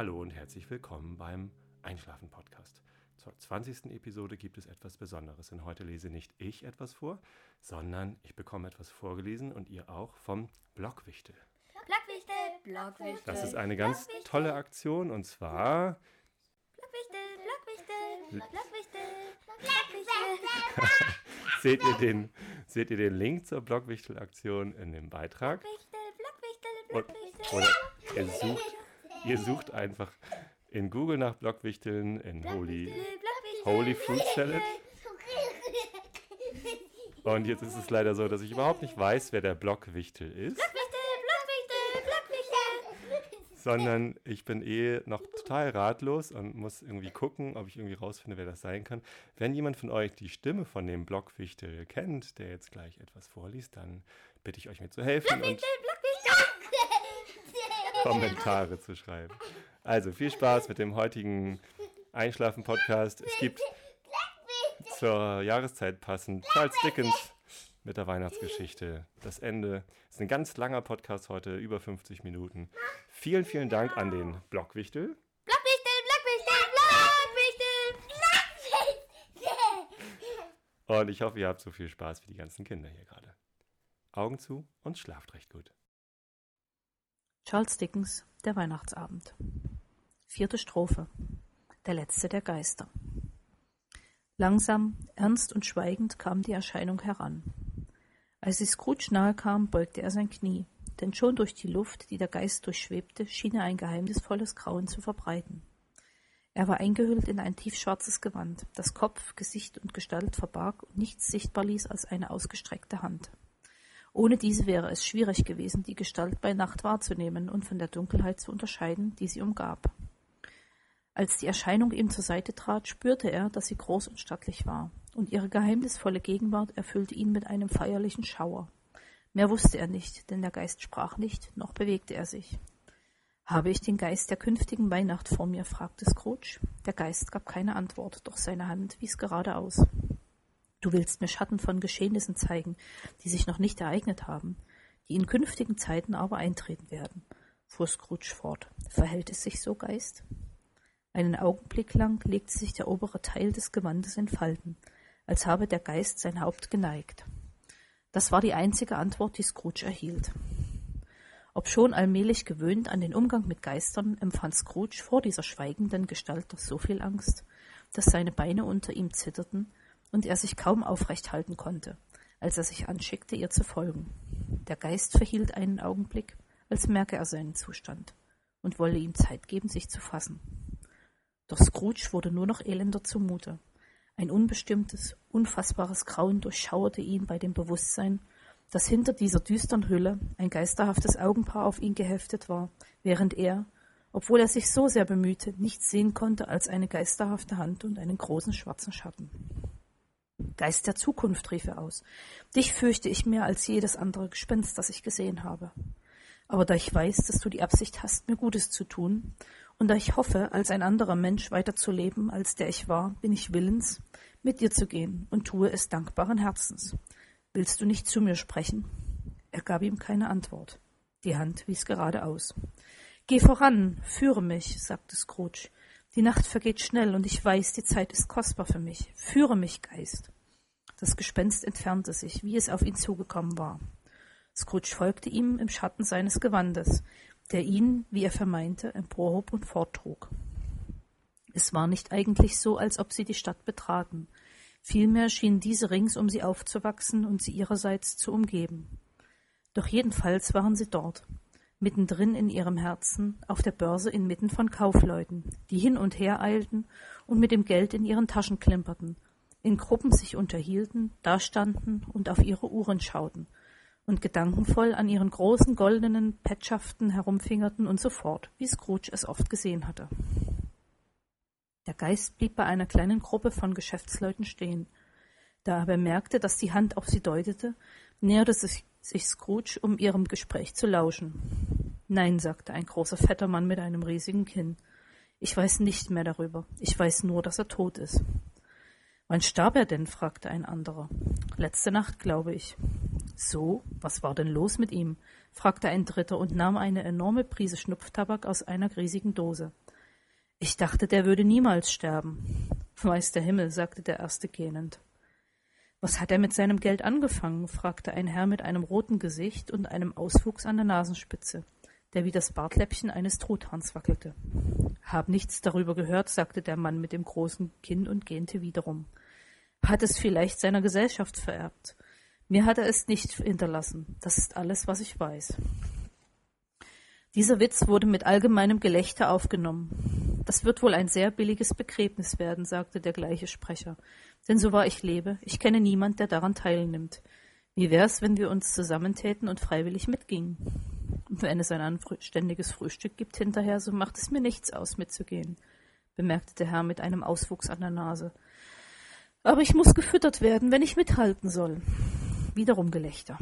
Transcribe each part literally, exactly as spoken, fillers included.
Hallo und herzlich willkommen beim Einschlafen-Podcast. Zur zwanzigsten Episode gibt es etwas Besonderes, denn heute lese nicht ich etwas vor, sondern ich bekomme etwas vorgelesen und ihr auch vom Blockwichtel. Blockwichtel, Blockwichtel. Das ist eine ganz tolle Aktion und zwar... Blockwichtel, Blockwichtel, Blockwichtel, Blockwichtel. seht, ihr den, seht ihr den Link zur Blockwichtel-Aktion in dem Beitrag? Blockwichtel, Blockwichtel, Und, Blockwichtel. oder ihr sucht, ihr sucht einfach in Google nach Blockwichteln in Holy, Holy Fruit Salad. Und jetzt ist es leider so, dass ich überhaupt nicht weiß, wer der Blockwichtel ist. Sondern ich bin eh noch total ratlos und muss irgendwie gucken, ob ich irgendwie rausfinde, wer das sein kann. Wenn jemand von euch die Stimme von dem Blockwichtel kennt, der jetzt gleich etwas vorliest, dann bitte ich euch mir zu helfen und Kommentare zu schreiben. Also viel Spaß mit dem heutigen Einschlafen-Podcast. Es gibt zur Jahreszeit passend Charles Dickens mit der Weihnachtsgeschichte. Das Ende ist ein ganz langer Podcast heute, über fünfzig Minuten. Vielen, vielen Dank an den Blockwichtel. Blockwichtel, Blockwichtel, Blockwichtel, Blockwichtel. Und ich hoffe, ihr habt so viel Spaß wie die ganzen Kinder hier gerade. Augen zu und schlaft recht gut. Charles Dickens, der Weihnachtsabend. Vierte Strophe. Der letzte der Geister. Langsam, ernst und schweigend kam die Erscheinung heran. Als sie Scrooge nahe kam, beugte er sein Knie, denn schon durch die Luft, die der Geist durchschwebte, schien er ein geheimnisvolles Grauen zu verbreiten. Er war eingehüllt in ein tiefschwarzes Gewand, das Kopf, Gesicht und Gestalt verbarg und nichts sichtbar ließ als eine ausgestreckte Hand. Ohne diese wäre es schwierig gewesen, die Gestalt bei Nacht wahrzunehmen und von der Dunkelheit zu unterscheiden, die sie umgab. Als die Erscheinung ihm zur Seite trat, spürte er, dass sie groß und stattlich war, und ihre geheimnisvolle Gegenwart erfüllte ihn mit einem feierlichen Schauer. Mehr wusste er nicht, denn der Geist sprach nicht, noch bewegte er sich. »Habe ich den Geist der künftigen Weihnacht vor mir?« fragte Scrooge. Der Geist gab keine Antwort, doch seine Hand wies geradeaus. »Du willst mir Schatten von Geschehnissen zeigen, die sich noch nicht ereignet haben, die in künftigen Zeiten aber eintreten werden«, fuhr Scrooge fort. »Verhält es sich so, Geist?« Einen Augenblick lang legte sich der obere Teil des Gewandes in Falten, als habe der Geist sein Haupt geneigt. Das war die einzige Antwort, die Scrooge erhielt. Obschon allmählich gewöhnt an den Umgang mit Geistern, empfand Scrooge vor dieser schweigenden Gestalt doch so viel Angst, dass seine Beine unter ihm zitterten und er sich kaum aufrecht halten konnte, als er sich anschickte, ihr zu folgen. Der Geist verhielt einen Augenblick, als merke er seinen Zustand und wolle ihm Zeit geben, sich zu fassen. Doch Scrooge wurde nur noch elender zumute. Ein unbestimmtes, unfassbares Grauen durchschauerte ihn bei dem Bewusstsein, dass hinter dieser düsteren Hülle ein geisterhaftes Augenpaar auf ihn geheftet war, während er, obwohl er sich so sehr bemühte, nichts sehen konnte als eine geisterhafte Hand und einen großen schwarzen Schatten. »Geist der Zukunft«, rief er aus, »dich fürchte ich mehr als jedes andere Gespenst, das ich gesehen habe. Aber da ich weiß, dass du die Absicht hast, mir Gutes zu tun, und da ich hoffe, als ein anderer Mensch weiterzuleben, als der ich war, bin ich willens, mit dir zu gehen und tue es dankbaren Herzens. Willst du nicht zu mir sprechen?« Er gab ihm keine Antwort. Die Hand wies geradeaus. »Geh voran, führe mich«, sagte Scrooge. »Die Nacht vergeht schnell, und ich weiß, die Zeit ist kostbar für mich. Führe mich, Geist.« Das Gespenst entfernte sich, wie es auf ihn zugekommen war. Scrooge folgte ihm im Schatten seines Gewandes, der ihn, wie er vermeinte, emporhob und forttrug. Es war nicht eigentlich so, als ob sie die Stadt betraten. Vielmehr schien diese rings um sie aufzuwachsen und sie ihrerseits zu umgeben. Doch jedenfalls waren sie dort, mittendrin in ihrem Herzen, auf der Börse inmitten von Kaufleuten, die hin und her eilten und mit dem Geld in ihren Taschen klimperten, in Gruppen sich unterhielten, dastanden und auf ihre Uhren schauten und gedankenvoll an ihren großen goldenen Petschaften herumfingerten und so fort, wie Scrooge es oft gesehen hatte. Der Geist blieb bei einer kleinen Gruppe von Geschäftsleuten stehen. Da er bemerkte, dass die Hand auf sie deutete, näherte sich, sich Scrooge, um ihrem Gespräch zu lauschen. »Nein«, sagte ein großer fetter Mann mit einem riesigen Kinn. »Ich weiß nicht mehr darüber. Ich weiß nur, dass er tot ist.« »Wann starb er denn?« fragte ein anderer. »Letzte Nacht, glaube ich.« »So, was war denn los mit ihm?« fragte ein dritter und nahm eine enorme Prise Schnupftabak aus einer riesigen Dose. »Ich dachte, der würde niemals sterben.« »Weiß der Himmel«, sagte der Erste gähnend. »Was hat er mit seinem Geld angefangen?« fragte ein Herr mit einem roten Gesicht und einem Auswuchs an der Nasenspitze, der wie das Bartläppchen eines Truthahns wackelte. »Hab nichts darüber gehört«, sagte der Mann mit dem großen Kinn und gähnte wiederum. »Hat es vielleicht seiner Gesellschaft vererbt? Mir hat er es nicht hinterlassen. Das ist alles, was ich weiß.« Dieser Witz wurde mit allgemeinem Gelächter aufgenommen. »Das wird wohl ein sehr billiges Begräbnis werden«, sagte der gleiche Sprecher. »Denn so wahr ich lebe, ich kenne niemand, der daran teilnimmt. Wie wär's, wenn wir uns zusammentäten und freiwillig mitgingen? Und wenn es ein anständiges Frühstück gibt hinterher, so macht es mir nichts aus, mitzugehen«, bemerkte der Herr mit einem Auswuchs an der Nase. »Aber ich muss gefüttert werden, wenn ich mithalten soll.« Wiederum Gelächter.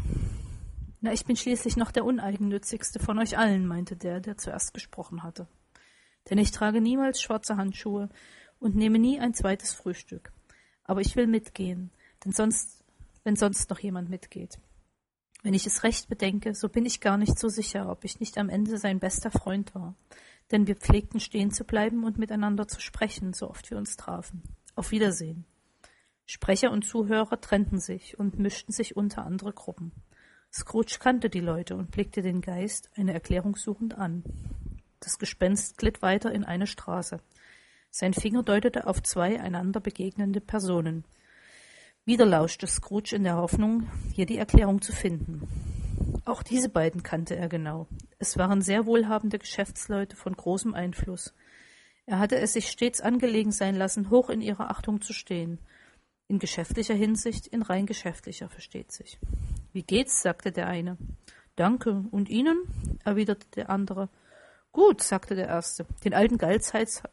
»Na, ich bin schließlich noch der uneigennützigste von euch allen«, meinte der, der zuerst gesprochen hatte. »Denn ich trage niemals schwarze Handschuhe und nehme nie ein zweites Frühstück. Aber ich will mitgehen, denn sonst, wenn sonst noch jemand mitgeht. Wenn ich es recht bedenke, so bin ich gar nicht so sicher, ob ich nicht am Ende sein bester Freund war. Denn wir pflegten stehen zu bleiben und miteinander zu sprechen, so oft wir uns trafen. Auf Wiedersehen.« Sprecher und Zuhörer trennten sich und mischten sich unter andere Gruppen. Scrooge kannte die Leute und blickte den Geist eine Erklärung suchend an. Das Gespenst glitt weiter in eine Straße. Sein Finger deutete auf zwei einander begegnende Personen. Wieder lauschte Scrooge in der Hoffnung, hier die Erklärung zu finden. Auch diese beiden kannte er genau. Es waren sehr wohlhabende Geschäftsleute von großem Einfluss. Er hatte es sich stets angelegen sein lassen, hoch in ihrer Achtung zu stehen. In geschäftlicher Hinsicht, in rein geschäftlicher, versteht sich. »Wie geht's?« sagte der eine. »Danke. Und Ihnen?« erwiderte der andere. »Gut«, sagte der Erste. »Den alten Geizhals,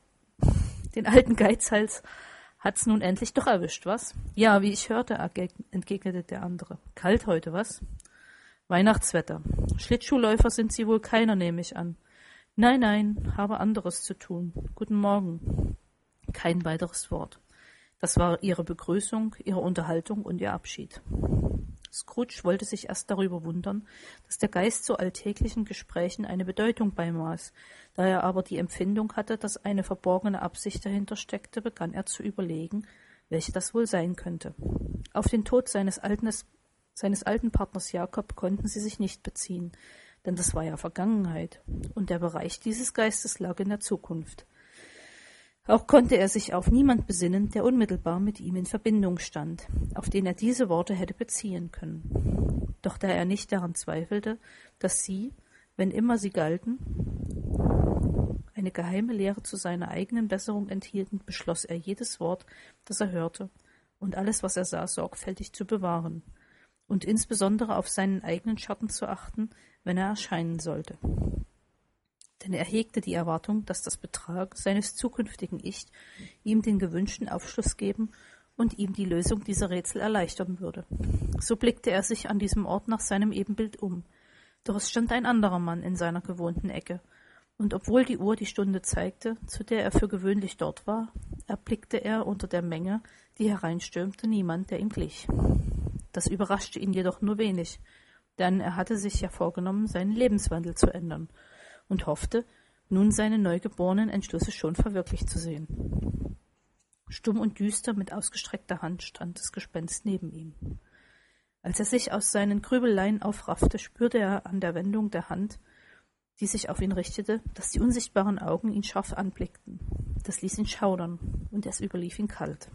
den alten Geizhals hat's nun endlich doch erwischt, was?« »Ja, wie ich hörte«, entgegnete der andere. »Kalt heute, was?« »Weihnachtswetter. Schlittschuhläufer sind Sie wohl keiner, nehme ich an.« »Nein, nein, habe anderes zu tun. Guten Morgen.« Kein weiteres Wort. Das war ihre Begrüßung, ihre Unterhaltung und ihr Abschied. Scrooge wollte sich erst darüber wundern, dass der Geist so alltäglichen Gesprächen eine Bedeutung beimaß. Da er aber die Empfindung hatte, dass eine verborgene Absicht dahinter steckte, begann er zu überlegen, welche das wohl sein könnte. Auf den Tod seines alten, seines alten Partners Jakob konnten sie sich nicht beziehen, denn das war ja Vergangenheit, und der Bereich dieses Geistes lag in der Zukunft. Auch konnte er sich auf niemand besinnen, der unmittelbar mit ihm in Verbindung stand, auf den er diese Worte hätte beziehen können. Doch da er nicht daran zweifelte, dass sie, wenn immer sie galten, eine geheime Lehre zu seiner eigenen Besserung enthielten, beschloss er, jedes Wort, das er hörte, und alles, was er sah, sorgfältig zu bewahren und insbesondere auf seinen eigenen Schatten zu achten, wenn er erscheinen sollte. Denn er hegte die Erwartung, dass das Betragen seines zukünftigen Ich ihm den gewünschten Aufschluss geben und ihm die Lösung dieser Rätsel erleichtern würde. So blickte er sich an diesem Ort nach seinem Ebenbild um, doch es stand ein anderer Mann in seiner gewohnten Ecke, und obwohl die Uhr die Stunde zeigte, zu der er für gewöhnlich dort war, erblickte er unter der Menge, die hereinstürmte, niemand, der ihm glich. Das überraschte ihn jedoch nur wenig, denn er hatte sich ja vorgenommen, seinen Lebenswandel zu ändern, und hoffte, nun seine neugeborenen Entschlüsse schon verwirklicht zu sehen. Stumm und düster mit ausgestreckter Hand stand das Gespenst neben ihm. Als er sich aus seinen Grübeleien aufraffte, spürte er an der Wendung der Hand, die sich auf ihn richtete, dass die unsichtbaren Augen ihn scharf anblickten. Das ließ ihn schaudern, und es überlief ihn kalt.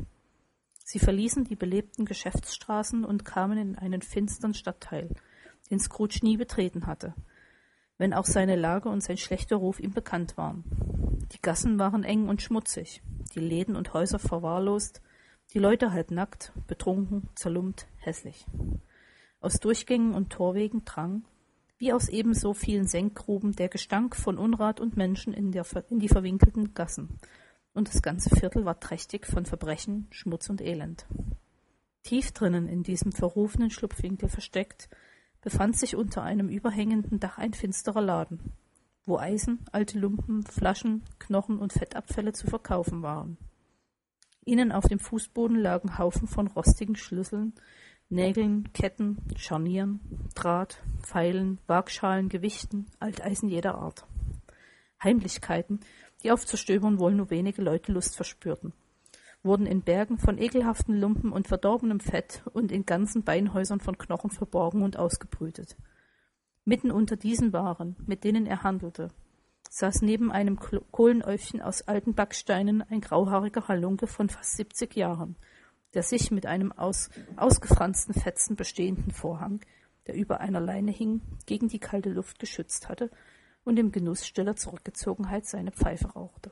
Sie verließen die belebten Geschäftsstraßen und kamen in einen finstern Stadtteil, den Scrooge nie betreten hatte, wenn auch seine Lage und sein schlechter Ruf ihm bekannt waren. Die Gassen waren eng und schmutzig, die Läden und Häuser verwahrlost, die Leute halbnackt, betrunken, zerlumpt, hässlich. Aus Durchgängen und Torwegen drang, wie aus ebenso vielen Senkgruben, der Gestank von Unrat und Menschen in, der, in die verwinkelten Gassen, und das ganze Viertel war trächtig von Verbrechen, Schmutz und Elend. Tief drinnen in diesem verrufenen Schlupfwinkel versteckt, befand sich unter einem überhängenden Dach ein finsterer Laden, wo Eisen, alte Lumpen, Flaschen, Knochen und Fettabfälle zu verkaufen waren. Innen auf dem Fußboden lagen Haufen von rostigen Schlüsseln, Nägeln, Ketten, Scharnieren, Draht, Pfeilen, Waagschalen, Gewichten, Alteisen jeder Art. Heimlichkeiten, die aufzustöbern wohl nur wenige Leute Lust verspürten, wurden in Bergen von ekelhaften Lumpen und verdorbenem Fett und in ganzen Beinhäusern von Knochen verborgen und ausgebrütet. Mitten unter diesen Waren, mit denen er handelte, saß neben einem Kohlenäufchen aus alten Backsteinen ein grauhaariger Halunke von fast siebzig Jahren, der sich mit einem aus ausgefransten Fetzen bestehenden Vorhang, der über einer Leine hing, gegen die kalte Luft geschützt hatte und im Genuss stiller Zurückgezogenheit seine Pfeife rauchte.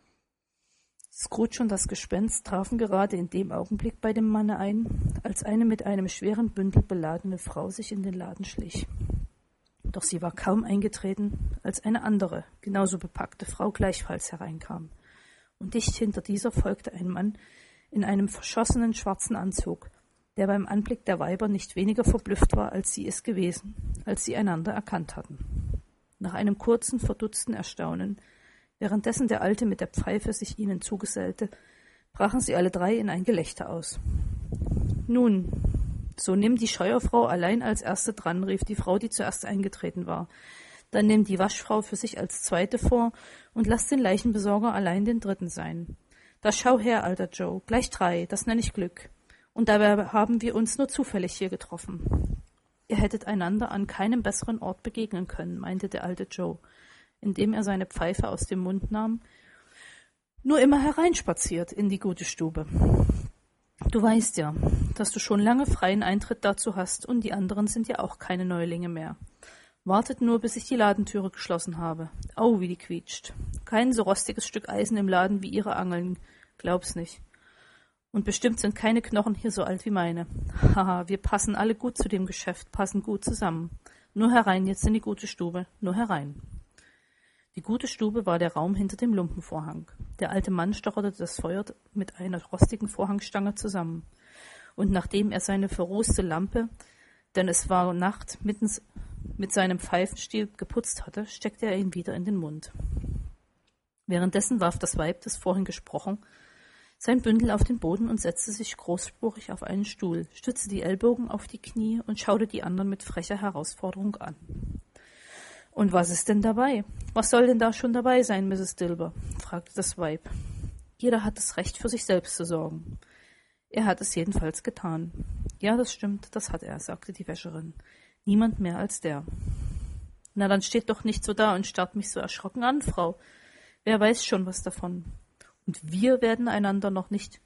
Scrooge und das Gespenst trafen gerade in dem Augenblick bei dem Manne ein, als eine mit einem schweren Bündel beladene Frau sich in den Laden schlich. Doch sie war kaum eingetreten, als eine andere, genauso bepackte Frau gleichfalls hereinkam, und dicht hinter dieser folgte ein Mann in einem verschossenen schwarzen Anzug, der beim Anblick der Weiber nicht weniger verblüfft war, als sie es gewesen, als sie einander erkannt hatten. Nach einem kurzen, verdutzten Erstaunen, währenddessen der Alte mit der Pfeife sich ihnen zugesellte, brachen sie alle drei in ein Gelächter aus. »Nun, so nimm die Scheuerfrau allein als Erste dran«, rief die Frau, die zuerst eingetreten war. »Dann nimm die Waschfrau für sich als Zweite vor und lass den Leichenbesorger allein den Dritten sein. Da schau her, alter Joe, gleich drei, das nenne ich Glück. Und dabei haben wir uns nur zufällig hier getroffen.« »Ihr hättet einander an keinem besseren Ort begegnen können«, meinte der alte Joe, indem er seine Pfeife aus dem Mund nahm, »nur immer hereinspaziert in die gute Stube. Du weißt ja, dass du schon lange freien Eintritt dazu hast, und die anderen sind ja auch keine Neulinge mehr. Wartet nur, bis ich die Ladentüre geschlossen habe. Au, wie die quietscht. Kein so rostiges Stück Eisen im Laden wie ihre Angeln, glaub's nicht. Und bestimmt sind keine Knochen hier so alt wie meine. Haha, wir passen alle gut zu dem Geschäft, passen gut zusammen. Nur herein jetzt in die gute Stube, nur herein.« Die gute Stube war der Raum hinter dem Lumpenvorhang. Der alte Mann stocherte das Feuer mit einer rostigen Vorhangstange zusammen, und nachdem er seine verroste Lampe, denn es war Nacht, mittens mit seinem Pfeifenstiel geputzt hatte, steckte er ihn wieder in den Mund. Währenddessen warf das Weib, das vorhin gesprochen, sein Bündel auf den Boden und setzte sich großspurig auf einen Stuhl, stützte die Ellbogen auf die Knie und schaute die anderen mit frecher Herausforderung an. »Und was ist denn dabei? Was soll denn da schon dabei sein, Misses Dilber?« fragte das Weib. »Jeder hat das Recht, für sich selbst zu sorgen.« »Er hat es jedenfalls getan.« »Ja, das stimmt, das hat er«, sagte die Wäscherin. »Niemand mehr als der.« »Na, dann steht doch nicht so da und starrt mich so erschrocken an, Frau. Wer weiß schon was davon. Und wir werden einander noch nicht...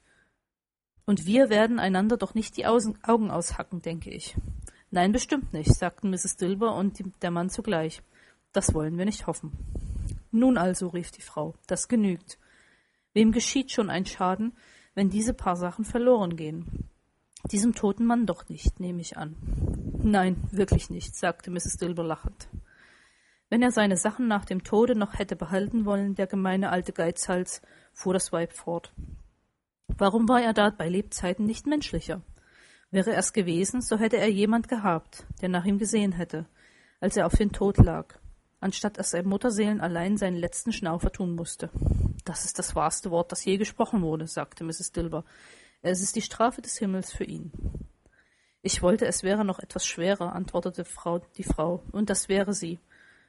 Und wir werden einander doch nicht die Augen aushacken, denke ich.« »Nein, bestimmt nicht«, sagten Misses Dilber und die, der Mann zugleich. »Das wollen wir nicht hoffen.« »Nun also«, rief die Frau, »das genügt. Wem geschieht schon ein Schaden, wenn diese paar Sachen verloren gehen? Diesem toten Mann doch nicht, nehme ich an.« »Nein, wirklich nicht«, sagte Misses Dilber lachend. »Wenn er seine Sachen nach dem Tode noch hätte behalten wollen, der gemeine alte Geizhals«, fuhr das Weib fort. »Warum war er da bei Lebzeiten nicht menschlicher? Wäre er's gewesen, so hätte er jemand gehabt, der nach ihm gesehen hätte, als er auf den Tod lag, anstatt dass er Mutterseelen allein seinen letzten Schnaufer tun musste.« »Das ist das wahrste Wort, das je gesprochen wurde«, sagte Misses Dilber. »Es ist die Strafe des Himmels für ihn.« »Ich wollte, es wäre noch etwas schwerer«, antwortete Frau, die Frau, »und das wäre sie.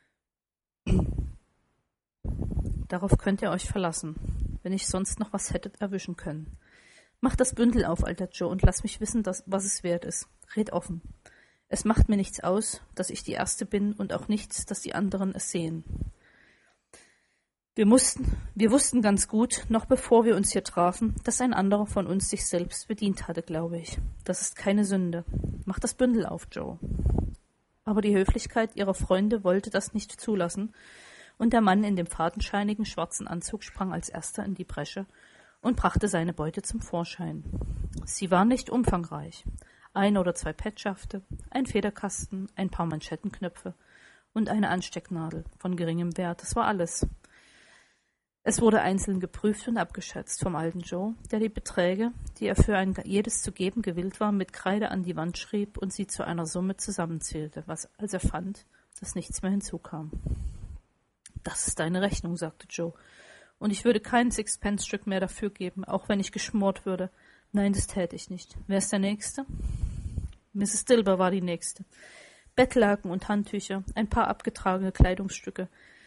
Darauf könnt ihr euch verlassen, wenn ich sonst noch was hättet erwischen können. Mach das Bündel auf, alter Joe, und lass mich wissen, dass, was es wert ist. Red offen. Es macht mir nichts aus, dass ich die Erste bin, und auch nichts, dass die anderen es sehen. Wir mussten, wir wussten ganz gut, noch bevor wir uns hier trafen, dass ein anderer von uns sich selbst bedient hatte, glaube ich. Das ist keine Sünde. Mach das Bündel auf, Joe.« Aber die Höflichkeit ihrer Freunde wollte das nicht zulassen, und der Mann in dem fadenscheinigen schwarzen Anzug sprang als erster in die Bresche und brachte seine Beute zum Vorschein. Sie war nicht umfangreich. Ein oder zwei Petschafte, ein Federkasten, ein paar Manschettenknöpfe und eine Anstecknadel von geringem Wert, das war alles. Es wurde einzeln geprüft und abgeschätzt vom alten Joe, der die Beträge, die er für ein jedes zu geben gewillt war, mit Kreide an die Wand schrieb und sie zu einer Summe zusammenzählte, was, als er fand, dass nichts mehr hinzukam. »Das ist deine Rechnung«, sagte Joe, »und ich würde kein Sixpence-Stück mehr dafür geben, auch wenn ich geschmort würde. Nein, das täte ich nicht. Wer ist der Nächste?« Misses Dilber war die Nächste. Bettlaken und Handtücher, ein paar abgetragene Kleidungsstücke,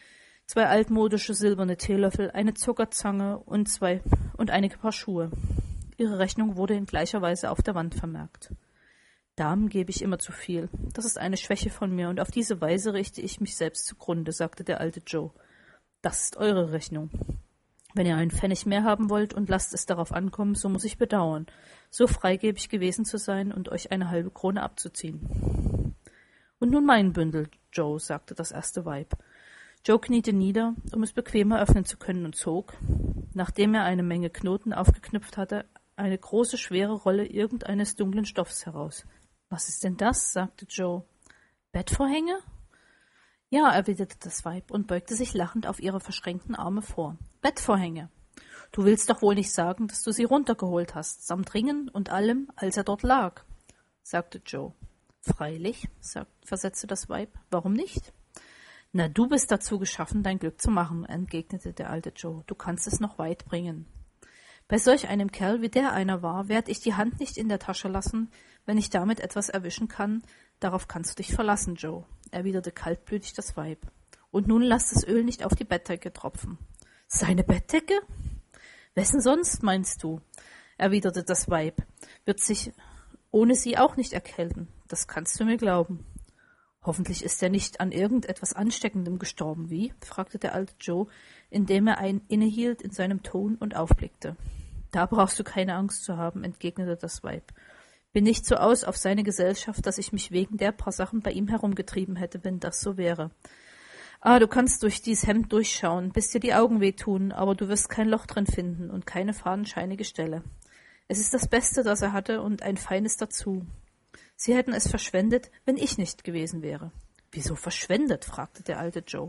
zwei altmodische silberne Teelöffel, eine Zuckerzange und zwei und einige Paar Schuhe. Ihre Rechnung wurde in gleicher Weise auf der Wand vermerkt. Damen gebe ich immer zu viel. Das ist eine Schwäche von mir, und auf diese Weise richte ich mich selbst zugrunde, sagte der alte Joe. Das ist eure Rechnung. Wenn ihr einen Pfennig mehr haben wollt und lasst es darauf ankommen, so muss ich bedauern, so freigebig gewesen zu sein und euch eine halbe Krone abzuziehen. Und nun mein Bündel, Joe, sagte das erste Weib. Joe kniete nieder, um es bequemer öffnen zu können, und zog, nachdem er eine Menge Knoten aufgeknüpft hatte, eine große, schwere Rolle irgendeines dunklen Stoffs heraus. »Was ist denn das?« sagte Joe. »Bettvorhänge?« »Ja«, erwiderte das Weib und beugte sich lachend auf ihre verschränkten Arme vor. »Bettvorhänge. Du willst doch wohl nicht sagen, dass du sie runtergeholt hast, samt Ringen und allem, als er dort lag«, sagte Joe. »Freilich«, sagt, versetzte das Weib. »Warum nicht?« »Na, du bist dazu geschaffen, dein Glück zu machen«, entgegnete der alte Joe. »Du kannst es noch weit bringen.« »Bei solch einem Kerl, wie der einer war, werd ich die Hand nicht in der Tasche lassen, wenn ich damit etwas erwischen kann. Darauf kannst du dich verlassen, Joe«, erwiderte kaltblütig das Weib. »Und nun lass das Öl nicht auf die Bettdecke tropfen.« »Seine Bettdecke? Wessen sonst, meinst du?«, erwiderte das Weib. »Wird sich ohne sie auch nicht erkälten. Das kannst du mir glauben.« »Hoffentlich ist er nicht an irgendetwas Ansteckendem gestorben, wie?«, fragte der alte Joe, indem er ein innehielt in seinem Ton und aufblickte. »Da brauchst du keine Angst zu haben«, entgegnete das Weib. »Bin nicht so aus auf seine Gesellschaft, dass ich mich wegen der paar Sachen bei ihm herumgetrieben hätte, wenn das so wäre. Ah, du kannst durch dies Hemd durchschauen, bis dir die Augen wehtun, aber du wirst kein Loch drin finden und keine fadenscheinige Stelle. Es ist das Beste, das er hatte, und ein feines dazu. Sie hätten es verschwendet, wenn ich nicht gewesen wäre.« »Wieso verschwendet?«, fragte der alte Joe.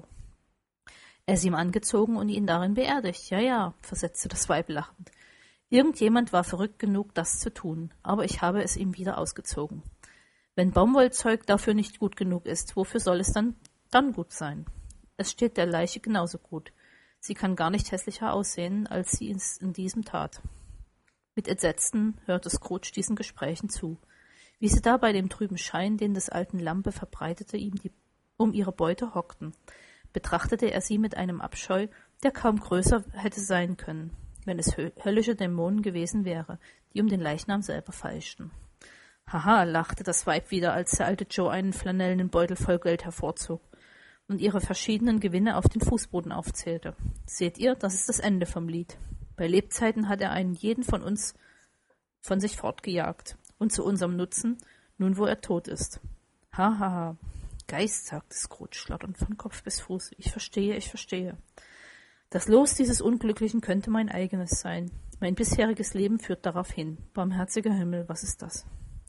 »Er sie ihm angezogen und ihn darin beerdigt. Ja, ja«, versetzte das Weib lachend. »Irgendjemand war verrückt genug, das zu tun, aber ich habe es ihm wieder ausgezogen. Wenn Baumwollzeug dafür nicht gut genug ist, wofür soll es dann, dann gut sein? Es steht der Leiche genauso gut. Sie kann gar nicht hässlicher aussehen, als sie es in diesem tat.« Mit Entsetzen hörte Scrooge diesen Gesprächen zu. Wie sie da bei dem trüben Schein, den des alten Lampe verbreitete, ihm die, um ihre Beute hockten, betrachtete er sie mit einem Abscheu, der kaum größer hätte sein können, wenn es höllische Dämonen gewesen wäre, die um den Leichnam selber feilschten. »Haha«, lachte das Weib wieder, als der alte Joe einen flanellenen Beutel voll Geld hervorzog und ihre verschiedenen Gewinne auf den Fußboden aufzählte. »Seht ihr, das ist das Ende vom Lied. Bei Lebzeiten hat er einen jeden von uns von sich fortgejagt. Und zu unserem Nutzen, nun wo er tot ist.« »Ha, ha, ha. Geist«, sagte Scrooge, schlotternd von Kopf bis Fuß. »Ich verstehe, ich verstehe. Das Los dieses Unglücklichen könnte mein eigenes sein. Mein bisheriges Leben führt darauf hin. Barmherziger Himmel, was ist das?«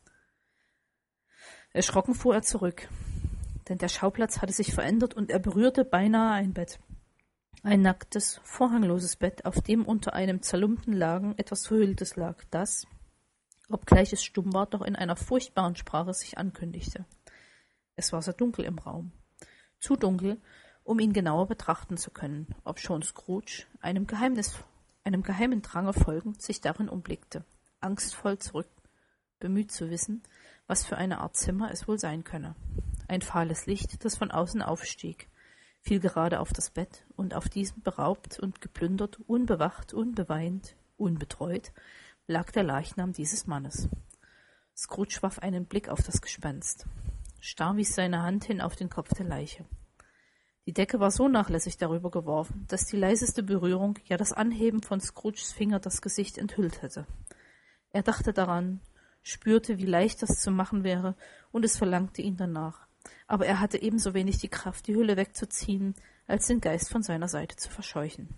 Erschrocken fuhr er zurück, denn der Schauplatz hatte sich verändert und er berührte beinahe ein Bett. Ein nacktes, vorhangloses Bett, auf dem unter einem zerlumpten Laken etwas Verhülltes lag, das, obgleich es stumm war, doch in einer furchtbaren Sprache sich ankündigte. Es war sehr dunkel im Raum. Zu dunkel, um ihn genauer betrachten zu können, obschon Scrooge, einem Geheimnis, einem geheimen Drange folgend, sich darin umblickte, angstvoll zurück, bemüht zu wissen, was für eine Art Zimmer es wohl sein könne. Ein fahles Licht, das von außen aufstieg, fiel gerade auf das Bett, und auf diesem, beraubt und geplündert, unbewacht, unbeweint, unbetreut, lag der Leichnam dieses Mannes. Scrooge warf einen Blick auf das Gespenst. Starr wies seine Hand hin auf den Kopf der Leiche. Die Decke war so nachlässig darüber geworfen, dass die leiseste Berührung, ja das Anheben von Scrooges Finger das Gesicht enthüllt hätte. Er dachte daran, spürte, wie leicht das zu machen wäre, und es verlangte ihn danach. Aber er hatte ebenso wenig die Kraft, die Hülle wegzuziehen, als den Geist von seiner Seite zu verscheuchen.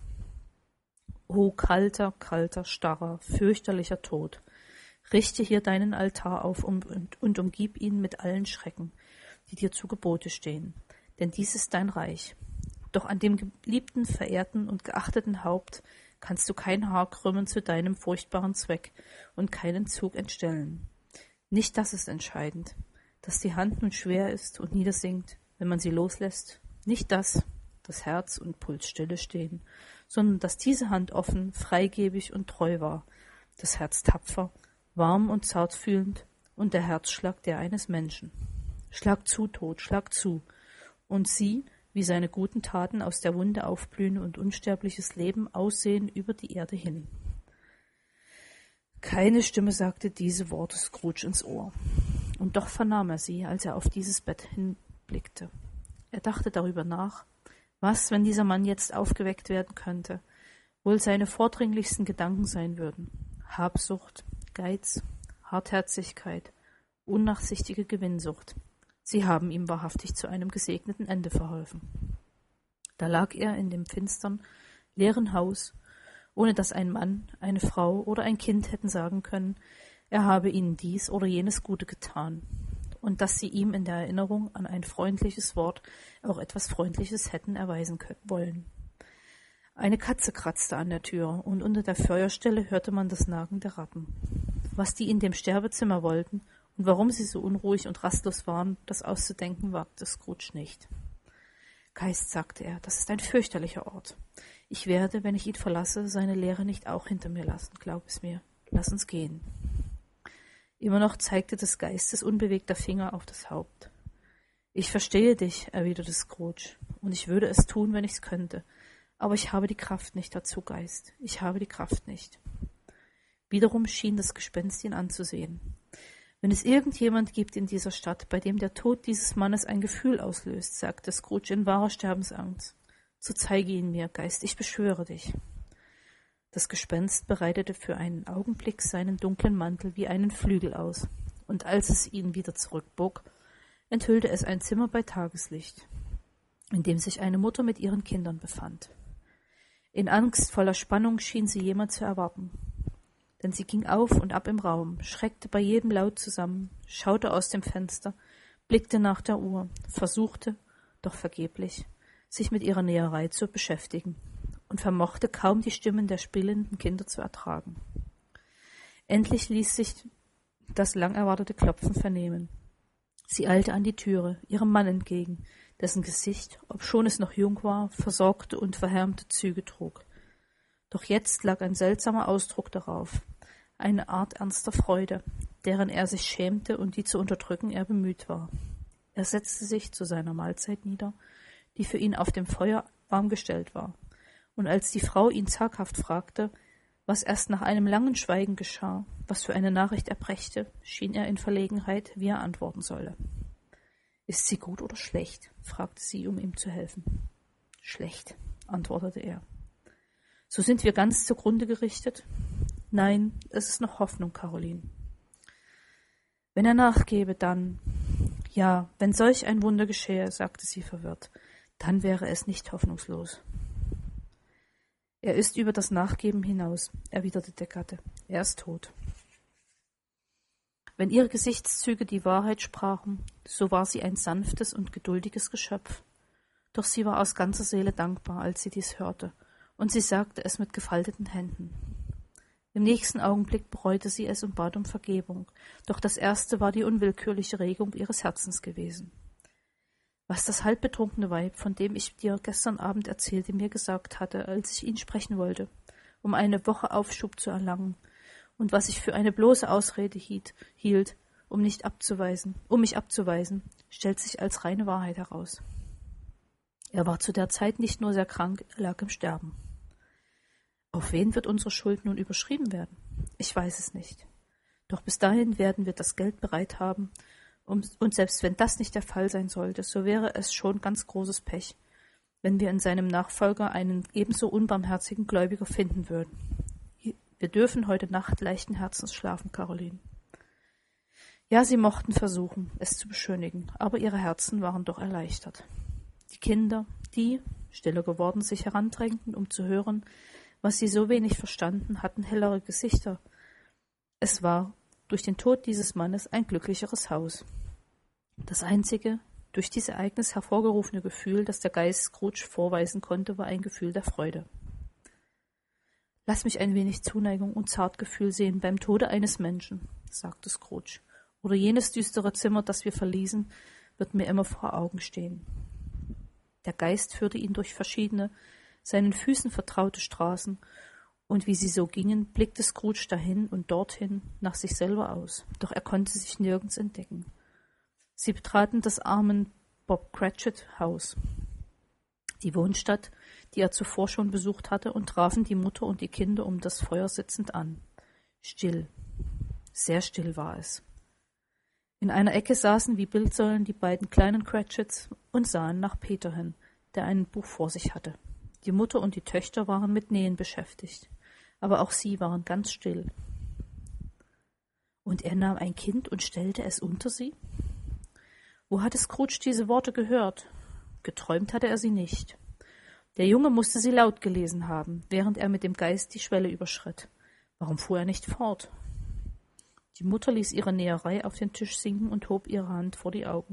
O kalter, kalter, starrer, fürchterlicher Tod, richte hier deinen Altar auf um, und, und umgib ihn mit allen Schrecken, die dir zu Gebote stehen, denn dies ist dein Reich. Doch an dem geliebten, verehrten und geachteten Haupt kannst du kein Haar krümmen zu deinem furchtbaren Zweck und keinen Zug entstellen. Nicht das ist entscheidend, dass die Hand nun schwer ist und niedersinkt, wenn man sie loslässt, nicht das, dass Herz und Puls stille stehen, sondern dass diese Hand offen, freigebig und treu war, das Herz tapfer, warm und zartfühlend und der Herzschlag der eines Menschen. Schlag zu, Tod, schlag zu, und sieh, wie seine guten Taten aus der Wunde aufblühen und unsterbliches Leben aussehen über die Erde hin. Keine Stimme sagte diese Worte Scrooge ins Ohr, und doch vernahm er sie, als er auf dieses Bett hinblickte. Er dachte darüber nach, was, wenn dieser Mann jetzt aufgeweckt werden könnte, wohl seine vordringlichsten Gedanken sein würden. Habsucht, Geiz, Hartherzigkeit, unnachsichtige Gewinnsucht. Sie haben ihm wahrhaftig zu einem gesegneten Ende verholfen. Da lag er in dem finstern, leeren Haus, ohne dass ein Mann, eine Frau oder ein Kind hätten sagen können, er habe ihnen dies oder jenes Gute getan, und dass sie ihm in der Erinnerung an ein freundliches Wort auch etwas Freundliches hätten erweisen können wollen. Eine Katze kratzte an der Tür, und unter der Feuerstelle hörte man das Nagen der Ratten. Was die in dem Sterbezimmer wollten und warum sie so unruhig und rastlos waren, das auszudenken wagte Scrooge nicht. »Geist«, sagte er, »das ist ein fürchterlicher Ort. Ich werde, wenn ich ihn verlasse, seine Leere nicht auch hinter mir lassen, glaub es mir. Lass uns gehen.« Immer noch zeigte des Geistes unbewegter Finger auf das Haupt. »Ich verstehe dich«, erwiderte Scrooge, »und ich würde es tun, wenn ich's könnte. Aber ich habe die Kraft nicht dazu, Geist. Ich habe die Kraft nicht.« Wiederum schien das Gespenst ihn anzusehen. »Wenn es irgendjemand gibt in dieser Stadt, bei dem der Tod dieses Mannes ein Gefühl auslöst«, sagte Scrooge in wahrer Sterbensangst, »so zeige ihn mir, Geist, ich beschwöre dich.« Das Gespenst breitete für einen Augenblick seinen dunklen Mantel wie einen Flügel aus, und als es ihn wieder zurückbog, enthüllte es ein Zimmer bei Tageslicht, in dem sich eine Mutter mit ihren Kindern befand. In angstvoller Spannung schien sie jemand zu erwarten, denn sie ging auf und ab im Raum, schreckte bei jedem Laut zusammen, schaute aus dem Fenster, blickte nach der Uhr, versuchte, doch vergeblich, sich mit ihrer Näherei zu beschäftigen und vermochte kaum die Stimmen der spielenden Kinder zu ertragen. Endlich ließ sich das lang erwartete Klopfen vernehmen. Sie eilte an die Türe, ihrem Mann entgegen, dessen Gesicht, obschon es noch jung war, versorgte und verhärmte Züge trug. Doch jetzt lag ein seltsamer Ausdruck darauf, eine Art ernster Freude, deren er sich schämte und die zu unterdrücken er bemüht war. Er setzte sich zu seiner Mahlzeit nieder, die für ihn auf dem Feuer warm gestellt war, und als die Frau ihn zaghaft fragte, was erst nach einem langen Schweigen geschah, was für eine Nachricht er brächte, schien er in Verlegenheit, wie er antworten solle. »Ist sie gut oder schlecht?« fragte sie, um ihm zu helfen. »Schlecht«, antwortete er. »So sind wir ganz zugrunde gerichtet?« »Nein, es ist noch Hoffnung, Caroline.« »Wenn er nachgebe, dann...« »Ja, wenn solch ein Wunder geschähe«, sagte sie verwirrt, »dann wäre es nicht hoffnungslos.« »Er ist über das Nachgeben hinaus«, erwiderte der Gatte. »Er ist tot.« Wenn ihre Gesichtszüge die Wahrheit sprachen, so war sie ein sanftes und geduldiges Geschöpf. Doch sie war aus ganzer Seele dankbar, als sie dies hörte, und sie sagte es mit gefalteten Händen. Im nächsten Augenblick bereute sie es und bat um Vergebung, doch das erste war die unwillkürliche Regung ihres Herzens gewesen. Was das halbbetrunkene Weib, von dem ich dir gestern Abend erzählte, mir gesagt hatte, als ich ihn sprechen wollte, um eine Woche Aufschub zu erlangen, und was ich für eine bloße Ausrede hielt, hielt um nicht abzuweisen, um mich abzuweisen, stellt sich als reine Wahrheit heraus. Er war zu der Zeit nicht nur sehr krank, er lag im Sterben. Auf wen wird unsere Schuld nun überschrieben werden? Ich weiß es nicht. Doch bis dahin werden wir das Geld bereit haben, um, und selbst wenn das nicht der Fall sein sollte, so wäre es schon ganz großes Pech, wenn wir in seinem Nachfolger einen ebenso unbarmherzigen Gläubiger finden würden. Wir dürfen heute Nacht leichten Herzens schlafen, Caroline. Ja, sie mochten versuchen, es zu beschönigen, aber ihre Herzen waren doch erleichtert. Die Kinder, die, stiller geworden, sich herandrängten, um zu hören, was sie so wenig verstanden, hatten hellere Gesichter. Es war durch den Tod dieses Mannes ein glücklicheres Haus. Das einzige, durch dieses Ereignis hervorgerufene Gefühl, das der Geist Scrooge vorweisen konnte, war ein Gefühl der Freude. »Lass mich ein wenig Zuneigung und Zartgefühl sehen beim Tode eines Menschen«, sagte Scrooge, »oder jenes düstere Zimmer, das wir verließen, wird mir immer vor Augen stehen.« Der Geist führte ihn durch verschiedene, seinen Füßen vertraute Straßen, und wie sie so gingen, blickte Scrooge dahin und dorthin nach sich selber aus, doch er konnte sich nirgends entdecken. Sie betraten das armen Bob Cratchit Haus. die Wohnstadt, die er zuvor schon besucht hatte, und trafen die Mutter und die Kinder um das Feuer sitzend an. Still, sehr still war es. In einer Ecke saßen wie Bildsäulen die beiden kleinen Cratchits und sahen nach Peter hin, der ein Buch vor sich hatte. Die Mutter und die Töchter waren mit Nähen beschäftigt, aber auch sie waren ganz still. Und er nahm ein Kind und stellte es unter sie? Wo hatte Scrooge diese Worte gehört? Geträumt hatte er sie nicht. Der Junge musste sie laut gelesen haben, während er mit dem Geist die Schwelle überschritt. Warum fuhr er nicht fort? Die Mutter ließ ihre Näherei auf den Tisch sinken und hob ihre Hand vor die Augen.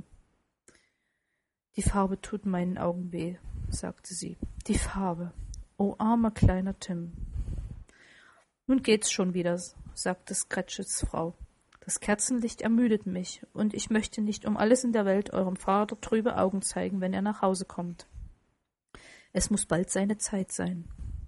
»Die Farbe tut meinen Augen weh«, sagte sie. »Die Farbe. Oh, armer kleiner Tim.« »Nun geht's schon wieder«, sagte Cratchits Frau. »Das Kerzenlicht ermüdet mich, und ich möchte nicht um alles in der Welt eurem Vater trübe Augen zeigen, wenn er nach Hause kommt. Es muß bald seine Zeit sein.«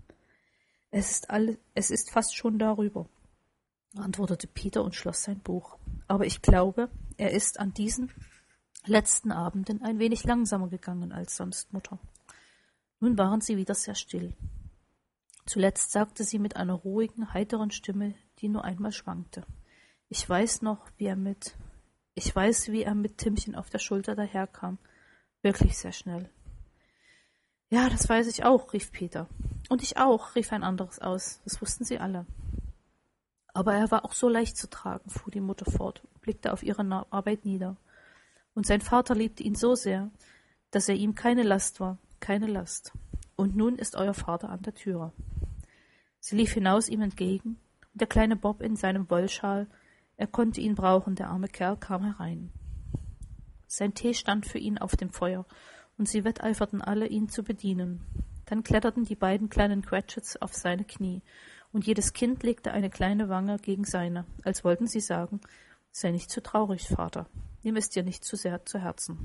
»Es ist, alle, es ist fast schon darüber«, antwortete Peter und schloss sein Buch. »Aber ich glaube, er ist an diesen letzten Abenden ein wenig langsamer gegangen als sonst, Mutter.« Nun waren sie wieder sehr still. Zuletzt sagte sie mit einer ruhigen, heiteren Stimme, die nur einmal schwankte. »Ich weiß noch, wie er mit, ich weiß, wie er mit Timmchen auf der Schulter daherkam. Wirklich sehr schnell.« »Ja, das weiß ich auch«, rief Peter. »Und ich auch«, rief ein anderes aus. Das wussten sie alle. »Aber er war auch so leicht zu tragen«, fuhr die Mutter fort und blickte auf ihre Arbeit nieder. »Und sein Vater liebte ihn so sehr, dass er ihm keine Last war, keine Last. Und nun ist euer Vater an der Türe.« Sie lief hinaus ihm entgegen, und der kleine Bob in seinem Wollschal, er konnte ihn brauchen, der arme Kerl kam herein. Sein Tee stand für ihn auf dem Feuer, und sie wetteiferten alle, ihn zu bedienen. Dann kletterten die beiden kleinen Cratchits auf seine Knie, und jedes Kind legte eine kleine Wange gegen seine, als wollten sie sagen, »Sei nicht zu traurig, Vater, nimm es dir nicht zu sehr zu Herzen.«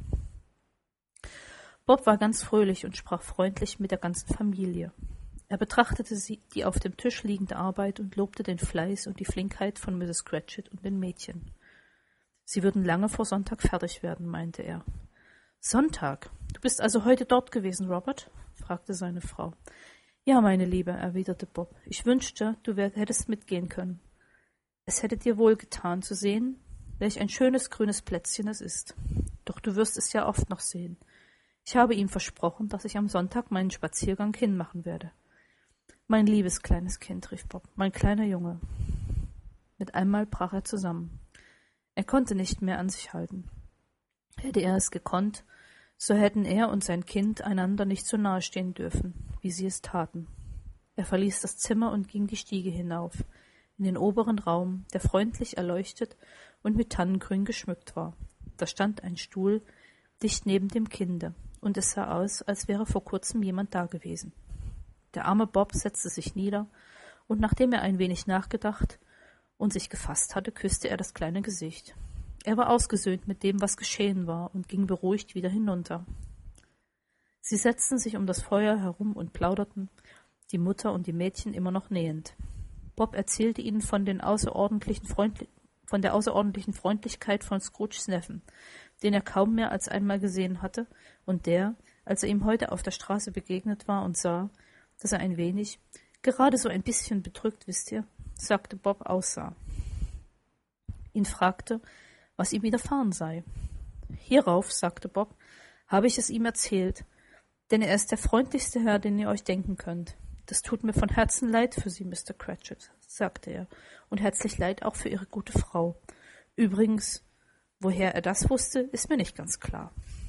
Bob war ganz fröhlich und sprach freundlich mit der ganzen Familie. Er betrachtete sie, die auf dem Tisch liegende Arbeit, und lobte den Fleiß und die Flinkheit von Misses Cratchit und den Mädchen. Sie würden lange vor Sonntag fertig werden, meinte er. »Sonntag? Du bist also heute dort gewesen, Robert?« fragte seine Frau. »Ja, meine Liebe«, erwiderte Bob. »Ich wünschte, du hättest mitgehen können. Es hätte dir wohl getan, zu sehen, welch ein schönes grünes Plätzchen es ist. Doch du wirst es ja oft noch sehen. Ich habe ihm versprochen, dass ich am Sonntag meinen Spaziergang hinmachen werde.« »Mein liebes kleines Kind«, rief Bob, »mein kleiner Junge.« Mit einmal brach er zusammen. Er konnte nicht mehr an sich halten. Hätte er es gekonnt, so hätten er und sein Kind einander nicht so nahe stehen dürfen, wie sie es taten. Er verließ das Zimmer und ging die Stiege hinauf, in den oberen Raum, der freundlich erleuchtet und mit Tannengrün geschmückt war. Da stand ein Stuhl dicht neben dem Kinde, und es sah aus, als wäre vor kurzem jemand dagewesen. Der arme Bob setzte sich nieder, und nachdem er ein wenig nachgedacht und sich gefasst hatte, küsste er das kleine Gesicht. Er war ausgesöhnt mit dem, was geschehen war, und ging beruhigt wieder hinunter. Sie setzten sich um das Feuer herum und plauderten, die Mutter und die Mädchen immer noch nähend. Bob erzählte ihnen von, den außerordentlichen Freundli- von der außerordentlichen Freundlichkeit von Scrooges Neffen, den er kaum mehr als einmal gesehen hatte, und der, als er ihm heute auf der Straße begegnet war und sah, dass er ein wenig, gerade so ein bisschen bedrückt, wisst ihr, sagte Bob, aussah. Ihn fragte, was ihm widerfahren sei. Hierauf, sagte Bob, habe ich es ihm erzählt, denn er ist der freundlichste Herr, den ihr euch denken könnt. Das tut mir von Herzen leid für Sie, Mister Cratchit, sagte er, und herzlich leid auch für Ihre gute Frau. Übrigens, woher er das wusste, ist mir nicht ganz klar.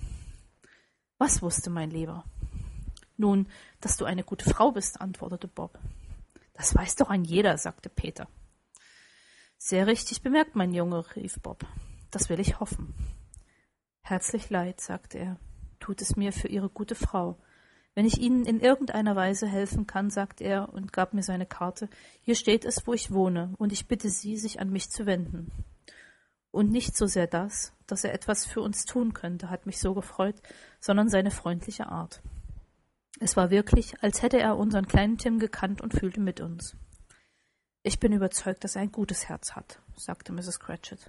Was wusste, mein Lieber? Nun, dass du eine gute Frau bist, antwortete Bob. Das weiß doch ein jeder, sagte Peter. Sehr richtig bemerkt, mein Junge, rief Bob. Das will ich hoffen. Herzlich leid, sagte er, tut es mir für Ihre gute Frau. Wenn ich Ihnen in irgendeiner Weise helfen kann, sagte er und gab mir seine Karte, hier steht es, wo ich wohne, und ich bitte Sie, sich an mich zu wenden. Und nicht so sehr das, dass er etwas für uns tun könnte, hat mich so gefreut, sondern seine freundliche Art. Es war wirklich, als hätte er unseren kleinen Tim gekannt und fühlte mit uns. »Ich bin überzeugt, dass er ein gutes Herz hat«, sagte Misses Cratchit.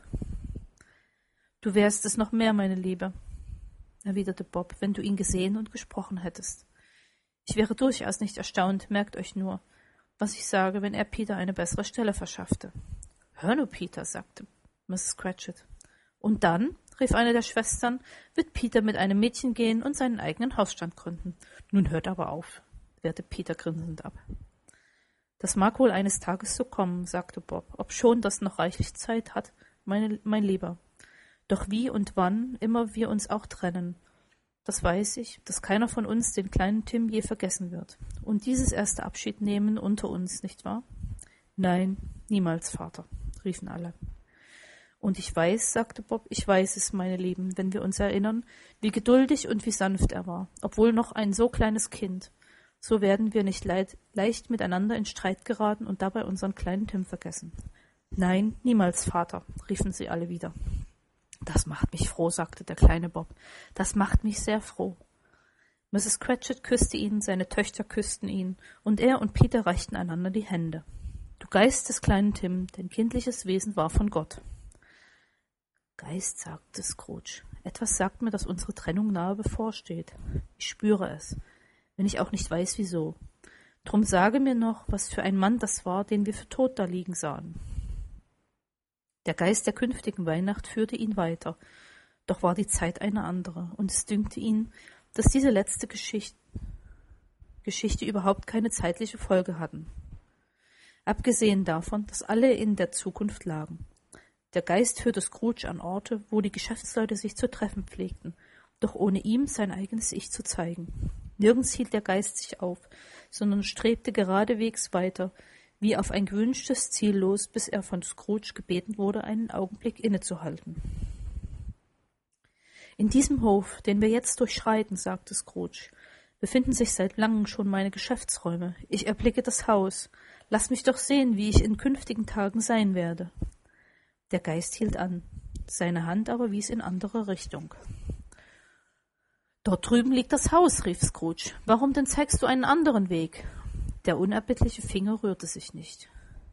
»Du wärst es noch mehr, meine Liebe«, erwiderte Bob, »wenn du ihn gesehen und gesprochen hättest. Ich wäre durchaus nicht erstaunt, merkt euch nur, was ich sage, wenn er Peter eine bessere Stelle verschaffte. »Hör nur, Peter«, sagte Misses Cratchit. »Und dann«, rief eine der Schwestern, »wird Peter mit einem Mädchen gehen und seinen eigenen Hausstand gründen. Nun hört aber auf«, wehrte Peter grinsend ab. »Das mag wohl eines Tages so kommen«, sagte Bob, »obschon das noch reichlich Zeit hat, meine, mein Lieber. Doch wie und wann immer wir uns auch trennen, das weiß ich, dass keiner von uns den kleinen Tim je vergessen wird. Und dieses erste Abschiednehmen unter uns, nicht wahr?« »Nein, niemals, Vater«, riefen alle. »Und ich weiß«, sagte Bob, »ich weiß es, meine Lieben, wenn wir uns erinnern, wie geduldig und wie sanft er war, obwohl noch ein so kleines Kind. So werden wir nicht leid, leicht miteinander in Streit geraten und dabei unseren kleinen Tim vergessen.« »Nein, niemals, Vater«, riefen sie alle wieder. »Das macht mich froh«, sagte der kleine Bob. »Das macht mich sehr froh.« Misses Cratchit küsste ihn, seine Töchter küssten ihn, und er und Peter reichten einander die Hände. »Du Geist des kleinen Tim, dein kindliches Wesen war von Gott.« »Geist«, sagte Scrooge, »etwas sagt mir, dass unsere Trennung nahe bevorsteht. Ich spüre es, wenn ich auch nicht weiß, wieso. Drum sage mir noch, was für ein Mann das war, den wir für tot da liegen sahen.« Der Geist der künftigen Weihnacht führte ihn weiter, doch war die Zeit eine andere, und es dünkte ihn, dass diese letzte Geschichte, Geschichte überhaupt keine zeitliche Folge hatten. Abgesehen davon, dass alle in der Zukunft lagen. Der Geist führte Scrooge an Orte, wo die Geschäftsleute sich zu treffen pflegten, doch ohne ihm sein eigenes Ich zu zeigen. Nirgends hielt der Geist sich auf, sondern strebte geradewegs weiter, wie auf ein gewünschtes Ziel los, bis er von Scrooge gebeten wurde, einen Augenblick innezuhalten. »In diesem Hof, den wir jetzt durchschreiten«, sagte Scrooge, »befinden sich seit langem schon meine Geschäftsräume. Ich erblicke das Haus. Lass mich doch sehen, wie ich in künftigen Tagen sein werde.« Der Geist hielt an, seine Hand aber wies in andere Richtung. »Dort drüben liegt das Haus«, rief Scrooge. »Warum denn zeigst du einen anderen Weg?« Der unerbittliche Finger rührte sich nicht.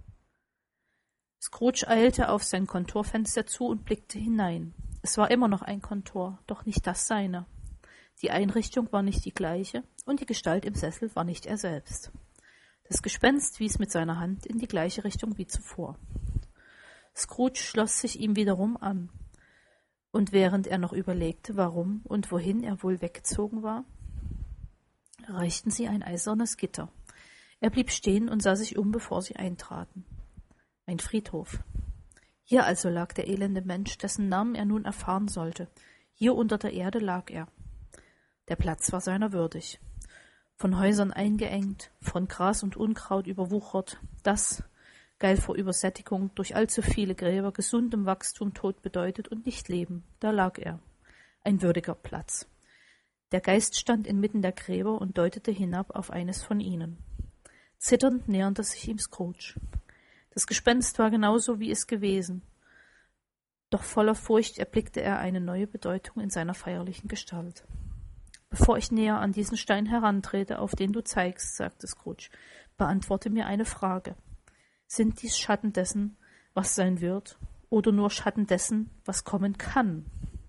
Scrooge eilte auf sein Kontorfenster zu und blickte hinein. Es war immer noch ein Kontor, doch nicht das seine. Die Einrichtung war nicht die gleiche, und die Gestalt im Sessel war nicht er selbst. Das Gespenst wies mit seiner Hand in die gleiche Richtung wie zuvor. Scrooge schloss sich ihm wiederum an, und während er noch überlegte, warum und wohin er wohl weggezogen war, erreichten sie ein eisernes Gitter. Er blieb stehen und sah sich um, bevor sie eintraten. Ein Friedhof. Hier also lag der elende Mensch, dessen Namen er nun erfahren sollte. Hier unter der Erde lag er. Der Platz war seiner würdig. Von Häusern eingeengt, von Gras und Unkraut überwuchert, das, geil vor Übersättigung, durch allzu viele Gräber, gesundem Wachstum Tod bedeutet und nicht Leben, da lag er. Ein würdiger Platz. Der Geist stand inmitten der Gräber und deutete hinab auf eines von ihnen. Zitternd näherte sich ihm Scrooge. Das Gespenst war genauso wie es gewesen, doch voller Furcht erblickte er eine neue Bedeutung in seiner feierlichen Gestalt. »Bevor ich näher an diesen Stein herantrete, auf den du zeigst«, sagte Scrooge, »beantworte mir eine Frage. Sind dies Schatten dessen, was sein wird, oder nur Schatten dessen, was kommen kann?«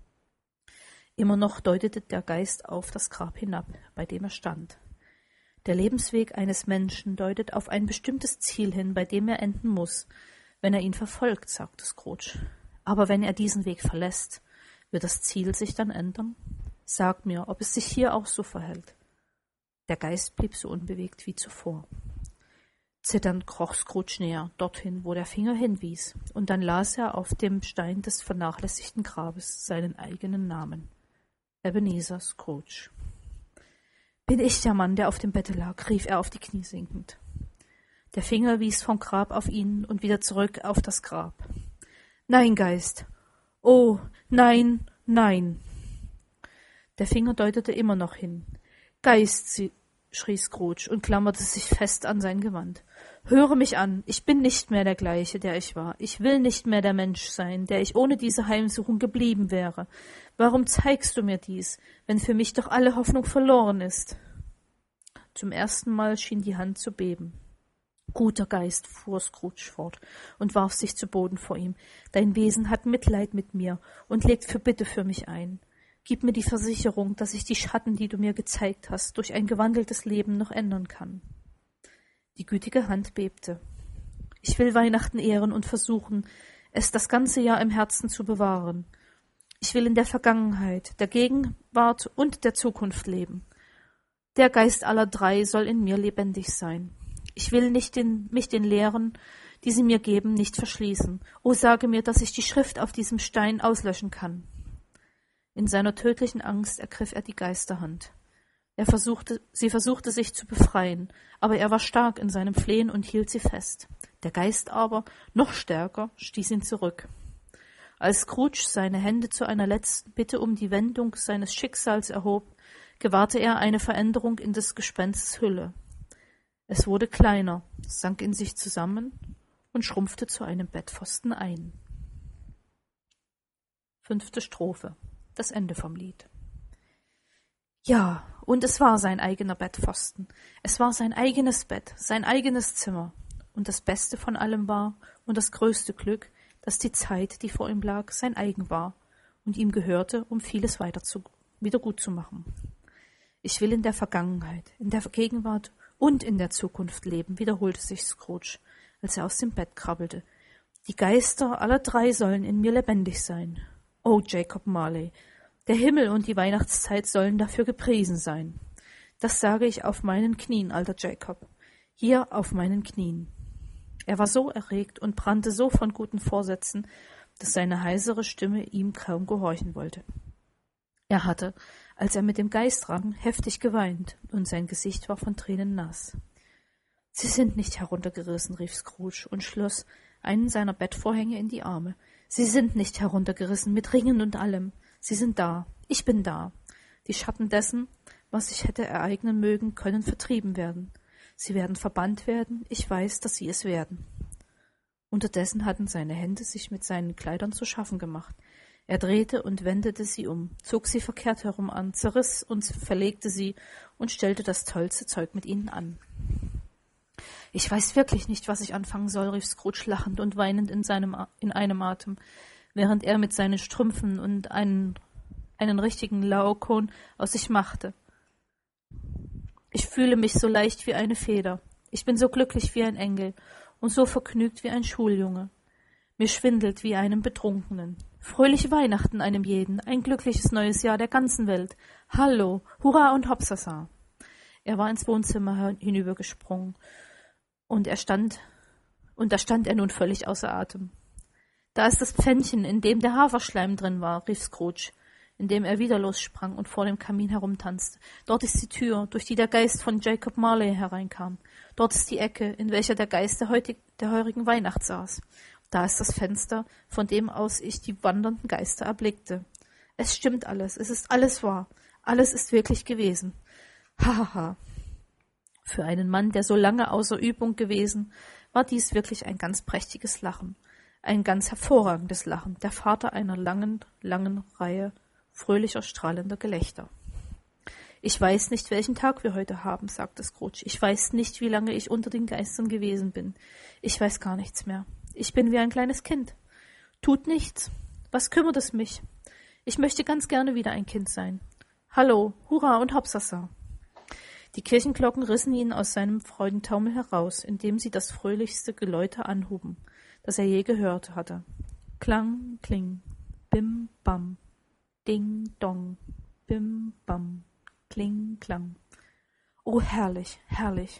Immer noch deutete der Geist auf das Grab hinab, bei dem er stand. Der Lebensweg eines Menschen deutet auf ein bestimmtes Ziel hin, bei dem er enden muss, wenn er ihn verfolgt, sagte Scrooge. Aber wenn er diesen Weg verlässt, wird das Ziel sich dann ändern? Sag mir, ob es sich hier auch so verhält. Der Geist blieb so unbewegt wie zuvor. Zitternd kroch Scrooge näher, dorthin, wo der Finger hinwies, und dann las er auf dem Stein des vernachlässigten Grabes seinen eigenen Namen. Ebenezer Scrooge. »Bin ich der Mann, der auf dem Bette lag?« rief er auf die Knie sinkend. Der Finger wies vom Grab auf ihn und wieder zurück auf das Grab. »Nein, Geist! Oh, nein, nein!« Der Finger deutete immer noch hin. »Geist«, schrie Scrooge und klammerte sich fest an sein Gewand. »Höre mich an, ich bin nicht mehr der gleiche, der ich war. Ich will nicht mehr der Mensch sein, der ich ohne diese Heimsuchung geblieben wäre. Warum zeigst du mir dies, wenn für mich doch alle Hoffnung verloren ist?« Zum ersten Mal schien die Hand zu beben. »Guter Geist«, fuhr Scrooge fort und warf sich zu Boden vor ihm, »dein Wesen hat Mitleid mit mir und legt Fürbitte für mich ein. Gib mir die Versicherung, dass ich die Schatten, die du mir gezeigt hast, durch ein gewandeltes Leben noch ändern kann. Die gütige Hand bebte. Ich will Weihnachten ehren und versuchen, es das ganze Jahr im Herzen zu bewahren. Ich will in der Vergangenheit, der Gegenwart und der Zukunft leben. Der Geist aller drei soll in mir lebendig sein. Ich will nicht den, mich den Lehren, die sie mir geben, nicht verschließen. O, sage mir, dass ich die Schrift auf diesem Stein auslöschen kann. In seiner tödlichen Angst ergriff er die Geisterhand. Er versuchte, sie versuchte sich zu befreien, aber er war stark in seinem Flehen und hielt sie fest. Der Geist aber, noch stärker, stieß ihn zurück. Als Scrooge seine Hände zu einer letzten Bitte um die Wendung seines Schicksals erhob, gewahrte er eine Veränderung in des Gespenstes Hülle. Es wurde kleiner, sank in sich zusammen und schrumpfte zu einem Bettpfosten ein. Fünfte Strophe. Das Ende vom Lied. Ja, und es war sein eigener Bettpfosten. Es war sein eigenes Bett, sein eigenes Zimmer. Und das Beste von allem war, und das größte Glück, dass die Zeit, die vor ihm lag, sein eigen war und ihm gehörte, um vieles weiter zu, wieder gut zu machen. Ich will in der Vergangenheit, in der Gegenwart und in der Zukunft leben, wiederholte sich Scrooge, als er aus dem Bett krabbelte. Die Geister aller drei sollen in mir lebendig sein. Oh, Jacob Marley, der Himmel und die Weihnachtszeit sollen dafür gepriesen sein. Das sage ich auf meinen Knien, alter Jacob, hier auf meinen Knien. Er war so erregt und brannte so von guten Vorsätzen, dass seine heisere Stimme ihm kaum gehorchen wollte. Er hatte, als er mit dem Geist rang, heftig geweint, und sein Gesicht war von Tränen nass. »Sie sind nicht heruntergerissen«, rief Scrooge und schloss einen seiner Bettvorhänge in die Arme. »Sie sind nicht heruntergerissen, mit Ringen und allem. Sie sind da. Ich bin da. Die Schatten dessen, was sich hätte ereignen mögen, können vertrieben werden. Sie werden verbannt werden. Ich weiß, dass sie es werden.« Unterdessen hatten seine Hände sich mit seinen Kleidern zu schaffen gemacht. Er drehte und wendete sie um, zog sie verkehrt herum an, zerriss und verlegte sie und stellte das tollste Zeug mit ihnen an. »Ich weiß wirklich nicht, was ich anfangen soll«, rief Scrooge lachend und weinend in, seinem, in einem Atem, während er mit seinen Strümpfen und einen, einen richtigen Laokoon aus sich machte. »Ich fühle mich so leicht wie eine Feder. Ich bin so glücklich wie ein Engel und so vergnügt wie ein Schuljunge. Mir schwindelt wie einem Betrunkenen. Fröhliche Weihnachten einem jeden, ein glückliches neues Jahr der ganzen Welt. Hallo, hurra und hopsasa!« Er war ins Wohnzimmer hinübergesprungen, und er stand, und da stand er nun völlig außer Atem. »Da ist das Pfännchen, in dem der Haferschleim drin war«, rief Scrooge, indem er wieder lossprang und vor dem Kamin herumtanzte. »Dort ist die Tür, durch die der Geist von Jacob Marley hereinkam. Dort ist die Ecke, in welcher der Geist der, heutig, der heurigen Weihnacht saß. Da ist das Fenster, von dem aus ich die wandernden Geister erblickte. Es stimmt alles, es ist alles wahr, alles ist wirklich gewesen. Hahaha. Ha, ha. Für einen Mann, der so lange außer Übung gewesen, war dies wirklich ein ganz prächtiges Lachen, ein ganz hervorragendes Lachen, der Vater einer langen, langen Reihe fröhlicher, strahlender Gelächter. »Ich weiß nicht, welchen Tag wir heute haben«, sagte Scrooge. »Ich weiß nicht, wie lange ich unter den Geistern gewesen bin. Ich weiß gar nichts mehr. Ich bin wie ein kleines Kind. Tut nichts. Was kümmert es mich? Ich möchte ganz gerne wieder ein Kind sein. Hallo, hurra und hopsasa!« Die Kirchenglocken rissen ihn aus seinem Freudentaumel heraus, indem sie das fröhlichste Geläute anhuben, das er je gehört hatte. Klang, kling, bim, bam, ding, dong, bim, bam, kling, klang. Oh, herrlich, herrlich.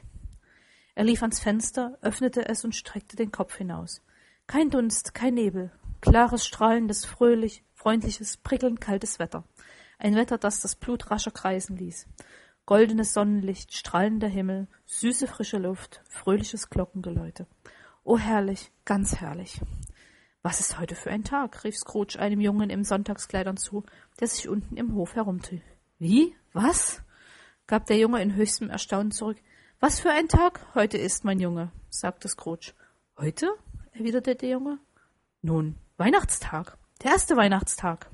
Er lief ans Fenster, öffnete es und streckte den Kopf hinaus. Kein Dunst, kein Nebel, klares, strahlendes, fröhlich, freundliches, prickelnd kaltes Wetter. Ein Wetter, das das Blut rascher kreisen ließ. Goldenes Sonnenlicht, strahlender Himmel, süße frische Luft, fröhliches Glockengeläute. Oh, herrlich, ganz herrlich. »Was ist heute für ein Tag?« rief Scrooge einem Jungen in Sonntagskleidern zu, der sich unten im Hof herumtrieb. »Wie? Was?« gab der Junge in höchstem Erstaunen zurück. »Was für ein Tag heute ist, mein Junge?« sagte Scrooge. »Heute?« erwiderte der Junge. »Nun, Weihnachtstag, der erste Weihnachtstag.«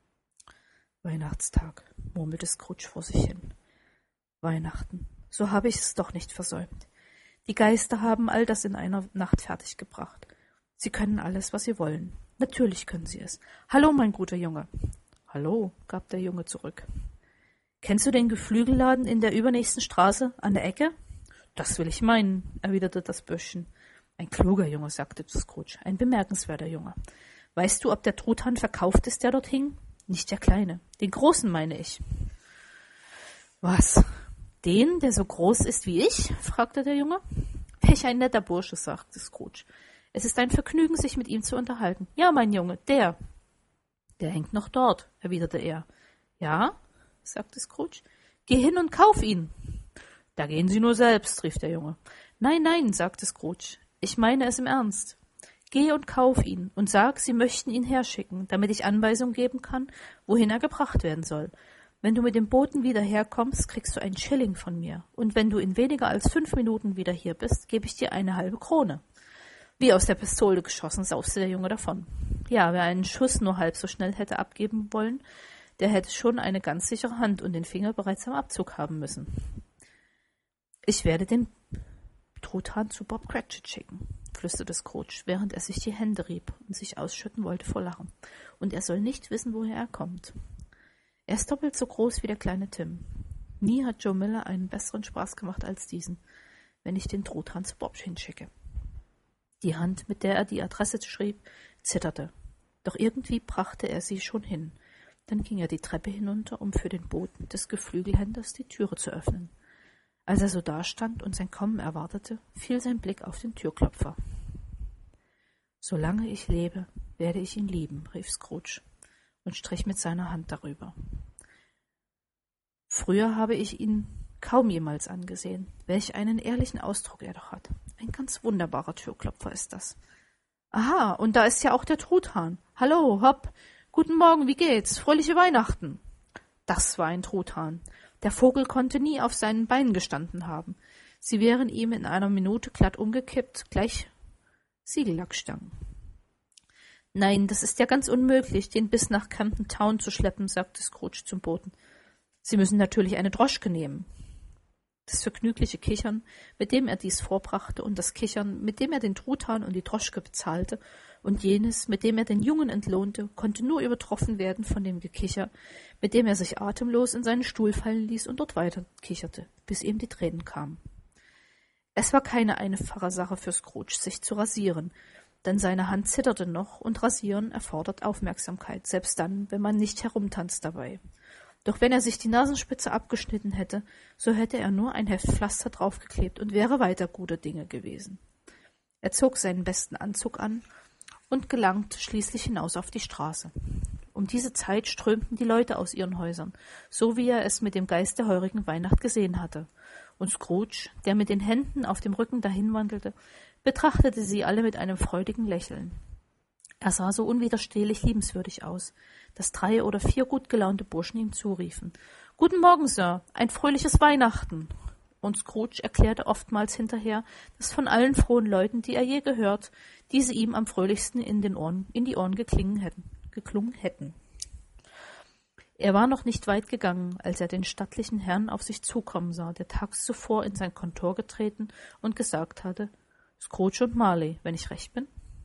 »Weihnachtstag«, murmelte Scrooge vor sich hin. »Weihnachten, so habe ich es doch nicht versäumt. Die Geister haben all das in einer Nacht fertiggebracht. Sie können alles, was sie wollen. Natürlich können sie es. Hallo, mein guter Junge.« Hallo, gab der Junge zurück. Kennst du den Geflügelladen in der übernächsten Straße an der Ecke? Das will ich meinen, erwiderte das Böschchen. Ein kluger Junge, sagte Scrooge, ein bemerkenswerter Junge. Weißt du, ob der Truthahn verkauft ist, der dort hing? Nicht der kleine, den großen meine ich. Was? Den, der so groß ist wie ich? Fragte der Junge. Welch ein netter Bursche, sagte Scrooge. Es ist ein Vergnügen, sich mit ihm zu unterhalten. Ja, mein Junge, der. Der hängt noch dort, erwiderte er. Ja, sagte Scrooge. Geh hin und kauf ihn. Da gehen Sie nur selbst, rief der Junge. Nein, nein, sagte Scrooge. Ich meine es im Ernst. Geh und kauf ihn und sag, Sie möchten ihn herschicken, damit ich Anweisung geben kann, wohin er gebracht werden soll. Wenn du mit dem Boten wieder herkommst, kriegst du einen Schilling von mir. Und wenn du in weniger als fünf Minuten wieder hier bist, gebe ich dir eine halbe Krone. Wie aus der Pistole geschossen, sauste der Junge davon. Ja, wer einen Schuss nur halb so schnell hätte abgeben wollen, der hätte schon eine ganz sichere Hand und den Finger bereits am Abzug haben müssen. Ich werde den Truthahn zu Bob Cratchit schicken, flüsterte Scrooge, während er sich die Hände rieb und sich ausschütten wollte vor Lachen. Und er soll nicht wissen, woher er kommt. Er ist doppelt so groß wie der kleine Tim. Nie hat Joe Miller einen besseren Spaß gemacht als diesen, wenn ich den Truthahn zu Bob hinschicke. Die Hand, mit der er die Adresse schrieb, zitterte. Doch irgendwie brachte er sie schon hin. Dann ging er die Treppe hinunter, um für den Boten des Geflügelhändlers die Türe zu öffnen. Als er so dastand und sein Kommen erwartete, fiel sein Blick auf den Türklopfer. »Solange ich lebe, werde ich ihn lieben«, rief Scrooge und strich mit seiner Hand darüber. »Früher habe ich ihn kaum jemals angesehen. Welch einen ehrlichen Ausdruck er doch hat. Ein ganz wunderbarer Türklopfer ist das. Aha, und da ist ja auch der Truthahn. Hallo, hopp. Guten Morgen, wie geht's? Fröhliche Weihnachten.« Das war ein Truthahn. Der Vogel konnte nie auf seinen Beinen gestanden haben. Sie wären ihm in einer Minute glatt umgekippt, gleich Siegellackstangen. »Nein, das ist ja ganz unmöglich, den bis nach Camden Town zu schleppen«, sagte Scrooge zum Boten. »Sie müssen natürlich eine Droschke nehmen.« Das vergnügliche Kichern, mit dem er dies vorbrachte, und das Kichern, mit dem er den Truthahn und die Droschke bezahlte, und jenes, mit dem er den Jungen entlohnte, konnte nur übertroffen werden von dem Gekicher, mit dem er sich atemlos in seinen Stuhl fallen ließ und dort weiter kicherte, bis ihm die Tränen kamen. Es war keine einfache Sache für Scrooge, sich zu rasieren, denn seine Hand zitterte noch, und Rasieren erfordert Aufmerksamkeit, selbst dann, wenn man nicht herumtanzt dabei. Doch wenn er sich die Nasenspitze abgeschnitten hätte, so hätte er nur ein Heft Pflaster draufgeklebt und wäre weiter guter Dinge gewesen. Er zog seinen besten Anzug an und gelangte schließlich hinaus auf die Straße. Um diese Zeit strömten die Leute aus ihren Häusern, so wie er es mit dem Geist der heurigen Weihnacht gesehen hatte. Und Scrooge, der mit den Händen auf dem Rücken dahinwandelte, betrachtete sie alle mit einem freudigen Lächeln. Er sah so unwiderstehlich liebenswürdig aus, dass drei oder vier gut gelaunte Burschen ihm zuriefen. »Guten Morgen, Sir, ein fröhliches Weihnachten!« Und Scrooge erklärte oftmals hinterher, dass von allen frohen Leuten, die er je gehört, diese ihm am fröhlichsten in, den Ohren, in die Ohren geklungen hätten, geklungen hätten. Er war noch nicht weit gegangen, als er den stattlichen Herrn auf sich zukommen sah, der tags zuvor in sein Kontor getreten und gesagt hatte, »Scrooge und Marley, wenn ich recht bin?«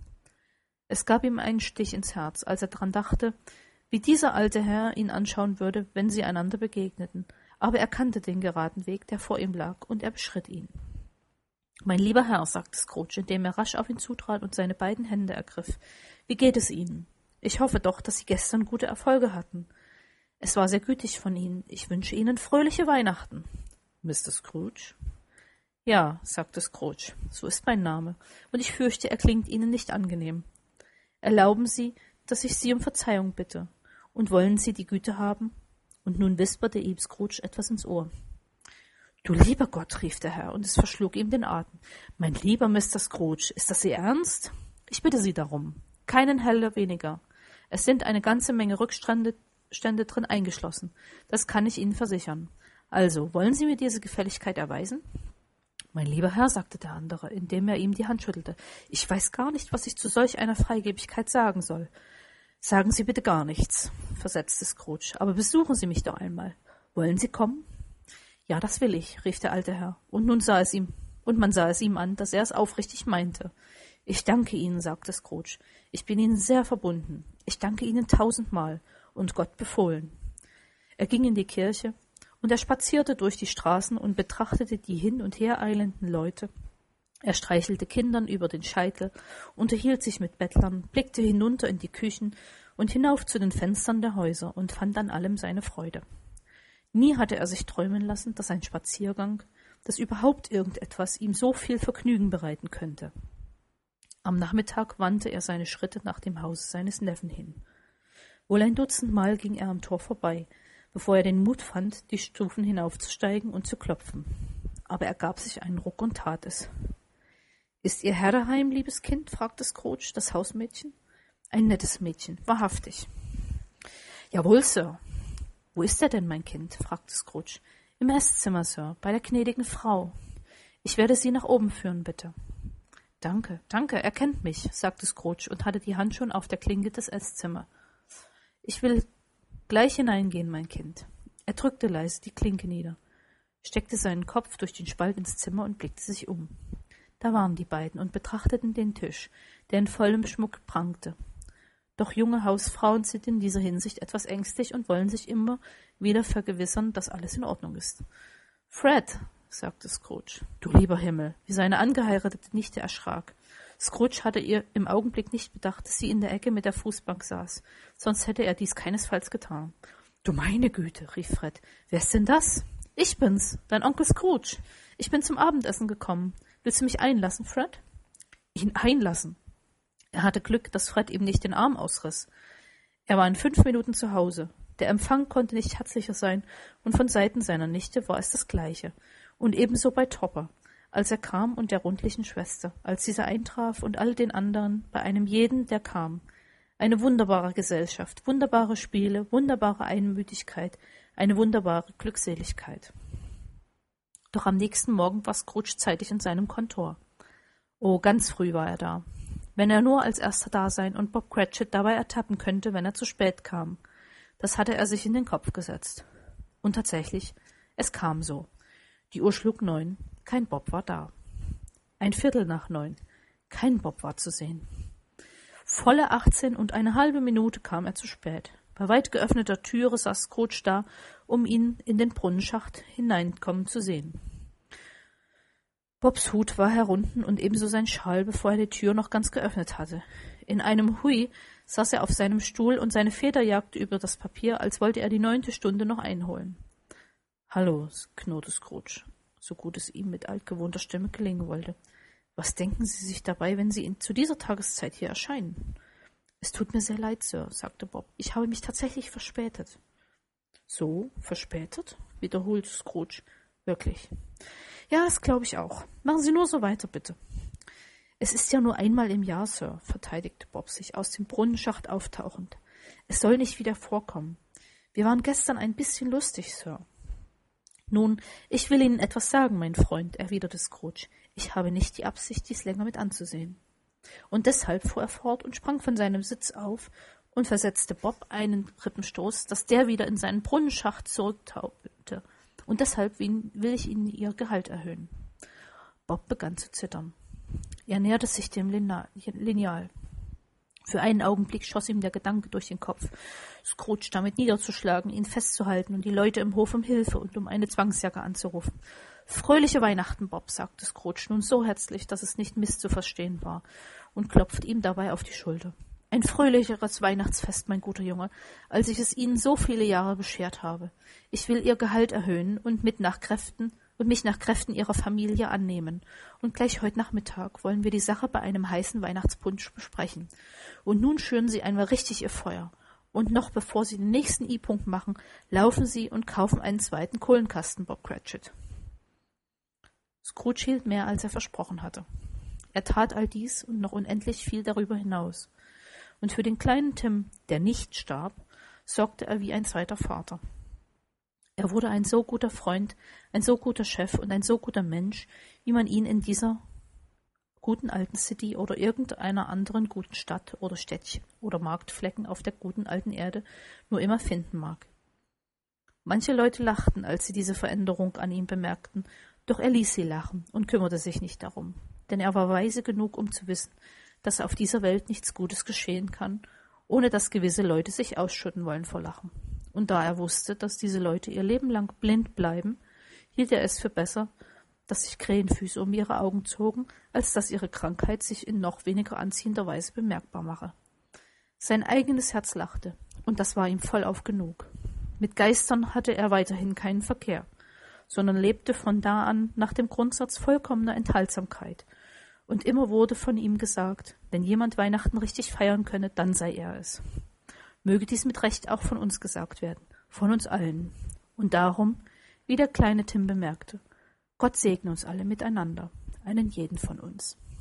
Es gab ihm einen Stich ins Herz, als er daran dachte, wie dieser alte Herr ihn anschauen würde, wenn sie einander begegneten, aber er kannte den geraden Weg, der vor ihm lag, und er beschritt ihn. »Mein lieber Herr«, sagte Scrooge, indem er rasch auf ihn zutrat und seine beiden Hände ergriff, »wie geht es Ihnen? Ich hoffe doch, dass Sie gestern gute Erfolge hatten. Es war sehr gütig von Ihnen. Ich wünsche Ihnen fröhliche Weihnachten.« »Mister Scrooge?« »Ja«, sagte Scrooge, »so ist mein Name, und ich fürchte, er klingt Ihnen nicht angenehm. Erlauben Sie, dass ich Sie um Verzeihung bitte, und wollen Sie die Güte haben?« Und nun wisperte ihm Scrooge etwas ins Ohr. »Du lieber Gott«, rief der Herr, und es verschlug ihm den Atem. »Mein lieber Mister Scrooge, ist das Ihr Ernst? Ich bitte Sie darum. Keinen Heller weniger. Es sind eine ganze Menge Rückstände Stände drin eingeschlossen. Das kann ich Ihnen versichern. Also, wollen Sie mir diese Gefälligkeit erweisen?« »Mein lieber Herr«, sagte der andere, indem er ihm die Hand schüttelte, »ich weiß gar nicht, was ich zu solch einer Freigebigkeit sagen soll.« »Sagen Sie bitte gar nichts«, versetzte Scrooge, »aber besuchen Sie mich doch einmal. Wollen Sie kommen?« »Ja, das will ich«, rief der alte Herr, und nun sah es ihm, und man sah es ihm an, dass er es aufrichtig meinte. »Ich danke Ihnen«, sagte Scrooge, »ich bin Ihnen sehr verbunden. Ich danke Ihnen tausendmal. und Gott befohlen. Er ging in die Kirche, und er spazierte durch die Straßen und betrachtete die hin und her eilenden Leute. Er streichelte Kindern über den Scheitel, unterhielt sich mit Bettlern, blickte hinunter in die Küchen und hinauf zu den Fenstern der Häuser und fand an allem seine Freude. Nie hatte er sich träumen lassen, dass ein Spaziergang, dass überhaupt irgendetwas ihm so viel Vergnügen bereiten könnte. Am Nachmittag wandte er seine Schritte nach dem Hause seines Neffen hin. Wohl ein Dutzend Mal ging er am Tor vorbei, bevor er den Mut fand, die Stufen hinaufzusteigen und zu klopfen. Aber er gab sich einen Ruck und tat es. »Ist Ihr Herr daheim, liebes Kind?« fragte Scrooge, das Hausmädchen. »Ein nettes Mädchen, wahrhaftig.« »Jawohl, Sir.« »Wo ist er denn, mein Kind?« fragte Scrooge. »Im Esszimmer, Sir, bei der gnädigen Frau. Ich werde Sie nach oben führen, bitte.« »Danke, danke, er kennt mich«, sagte Scrooge und hatte die Hand schon auf der Klinke des Esszimmer. »Ich will gleich hineingehen, mein Kind.« Er drückte leise die Klinke nieder, steckte seinen Kopf durch den Spalt ins Zimmer und blickte sich um. Da waren die beiden und betrachteten den Tisch, der in vollem Schmuck prangte. Doch junge Hausfrauen sind in dieser Hinsicht etwas ängstlich und wollen sich immer wieder vergewissern, dass alles in Ordnung ist. »Fred«, sagte Scrooge. »Du lieber Himmel«, wie seine angeheiratete Nichte erschrak. Scrooge hatte ihr im Augenblick nicht bedacht, dass sie in der Ecke mit der Fußbank saß, sonst hätte er dies keinesfalls getan. »Du meine Güte«, rief Fred, »wer ist denn das?« »Ich bin's, dein Onkel Scrooge. Ich bin zum Abendessen gekommen. Willst du mich einlassen, Fred?« »Ihn einlassen?« Er hatte Glück, dass Fred ihm nicht den Arm ausriss. Er war in fünf Minuten zu Hause. Der Empfang konnte nicht herzlicher sein, und von Seiten seiner Nichte war es das Gleiche. Und ebenso bei Topper, als er kam, und der rundlichen Schwester, als dieser eintraf, und all den anderen, bei einem jeden, der kam. Eine wunderbare Gesellschaft, wunderbare Spiele, wunderbare Einmütigkeit, eine wunderbare Glückseligkeit. Doch am nächsten Morgen war Scrooge zeitig in seinem Kontor. Oh, ganz früh war er da. Wenn er nur als Erster da sein und Bob Cratchit dabei ertappen könnte, wenn er zu spät kam. Das hatte er sich in den Kopf gesetzt. Und tatsächlich, es kam so. Die Uhr schlug neun, kein Bob war da. Ein Viertel nach neun, kein Bob war zu sehen. Volle achtzehn und eine halbe Minute kam er zu spät. Bei weit geöffneter Türe saß Scrooge da, um ihn in den Brunnenschacht hineinkommen zu sehen. Bobs Hut war herunten und ebenso sein Schal, bevor er die Tür noch ganz geöffnet hatte. In einem Hui saß er auf seinem Stuhl und seine Feder jagte über das Papier, als wollte er die neunte Stunde noch einholen. »Hallo«, knurrte Scrooge, so gut es ihm mit altgewohnter Stimme gelingen wollte. »Was denken Sie sich dabei, wenn Sie zu dieser Tageszeit hier erscheinen?« »Es tut mir sehr leid, Sir«, sagte Bob. »Ich habe mich tatsächlich verspätet.« »So, verspätet?« wiederholte Scrooge. »Wirklich?« »Ja, das glaube ich auch. Machen Sie nur so weiter, bitte.« »Es ist ja nur einmal im Jahr, Sir«, verteidigte Bob sich aus dem Brunnenschacht auftauchend. »Es soll nicht wieder vorkommen. Wir waren gestern ein bisschen lustig, Sir.« »Nun, ich will Ihnen etwas sagen, mein Freund«, erwiderte Scrooge. »Ich habe nicht die Absicht, dies länger mit anzusehen.« Und deshalb fuhr er fort und sprang von seinem Sitz auf und versetzte Bob einen Rippenstoß, dass der wieder in seinen Brunnenschacht zurücktaumelte. Und deshalb will ich Ihnen Ihr Gehalt erhöhen. Bob begann zu zittern. Er näherte sich dem Lineal. Für einen Augenblick schoss ihm der Gedanke durch den Kopf, Scrooge damit niederzuschlagen, ihn festzuhalten und die Leute im Hof um Hilfe und um eine Zwangsjacke anzurufen. »Fröhliche Weihnachten, Bob«, sagte Scrooge nun so herzlich, dass es nicht misszuverstehen war, und klopfte ihm dabei auf die Schulter. »Ein fröhlicheres Weihnachtsfest, mein guter Junge, als ich es Ihnen so viele Jahre beschert habe. Ich will Ihr Gehalt erhöhen und mit nach Kräften und mich nach Kräften Ihrer Familie annehmen. Und gleich heute Nachmittag wollen wir die Sache bei einem heißen Weihnachtspunsch besprechen. Und nun schüren Sie einmal richtig Ihr Feuer. Und noch bevor Sie den nächsten I-Punkt machen, laufen Sie und kaufen einen zweiten Kohlenkasten, Bob Cratchit.« Scrooge hielt mehr, als er versprochen hatte. Er tat all dies und noch unendlich viel darüber hinaus. Und für den kleinen Tim, der nicht starb, sorgte er wie ein zweiter Vater. Er wurde ein so guter Freund, ein so guter Chef und ein so guter Mensch, wie man ihn in dieser guten alten City oder irgendeiner anderen guten Stadt oder Städtchen oder Marktflecken auf der guten alten Erde nur immer finden mag. Manche Leute lachten, als sie diese Veränderung an ihm bemerkten, doch er ließ sie lachen und kümmerte sich nicht darum, denn er war weise genug, um zu wissen, dass auf dieser Welt nichts Gutes geschehen kann, ohne dass gewisse Leute sich ausschütten wollen vor Lachen. Und da er wusste, dass diese Leute ihr Leben lang blind bleiben, hielt er es für besser, dass sich Krähenfüße um ihre Augen zogen, als dass ihre Krankheit sich in noch weniger anziehender Weise bemerkbar mache. Sein eigenes Herz lachte, und das war ihm vollauf genug. Mit Geistern hatte er weiterhin keinen Verkehr, sondern lebte von da an nach dem Grundsatz vollkommener Enthaltsamkeit. Und immer wurde von ihm gesagt, wenn jemand Weihnachten richtig feiern könne, dann sei er es. Möge dies mit Recht auch von uns gesagt werden, von uns allen. Und darum, wie der kleine Tim bemerkte, Gott segne uns alle miteinander, einen jeden von uns.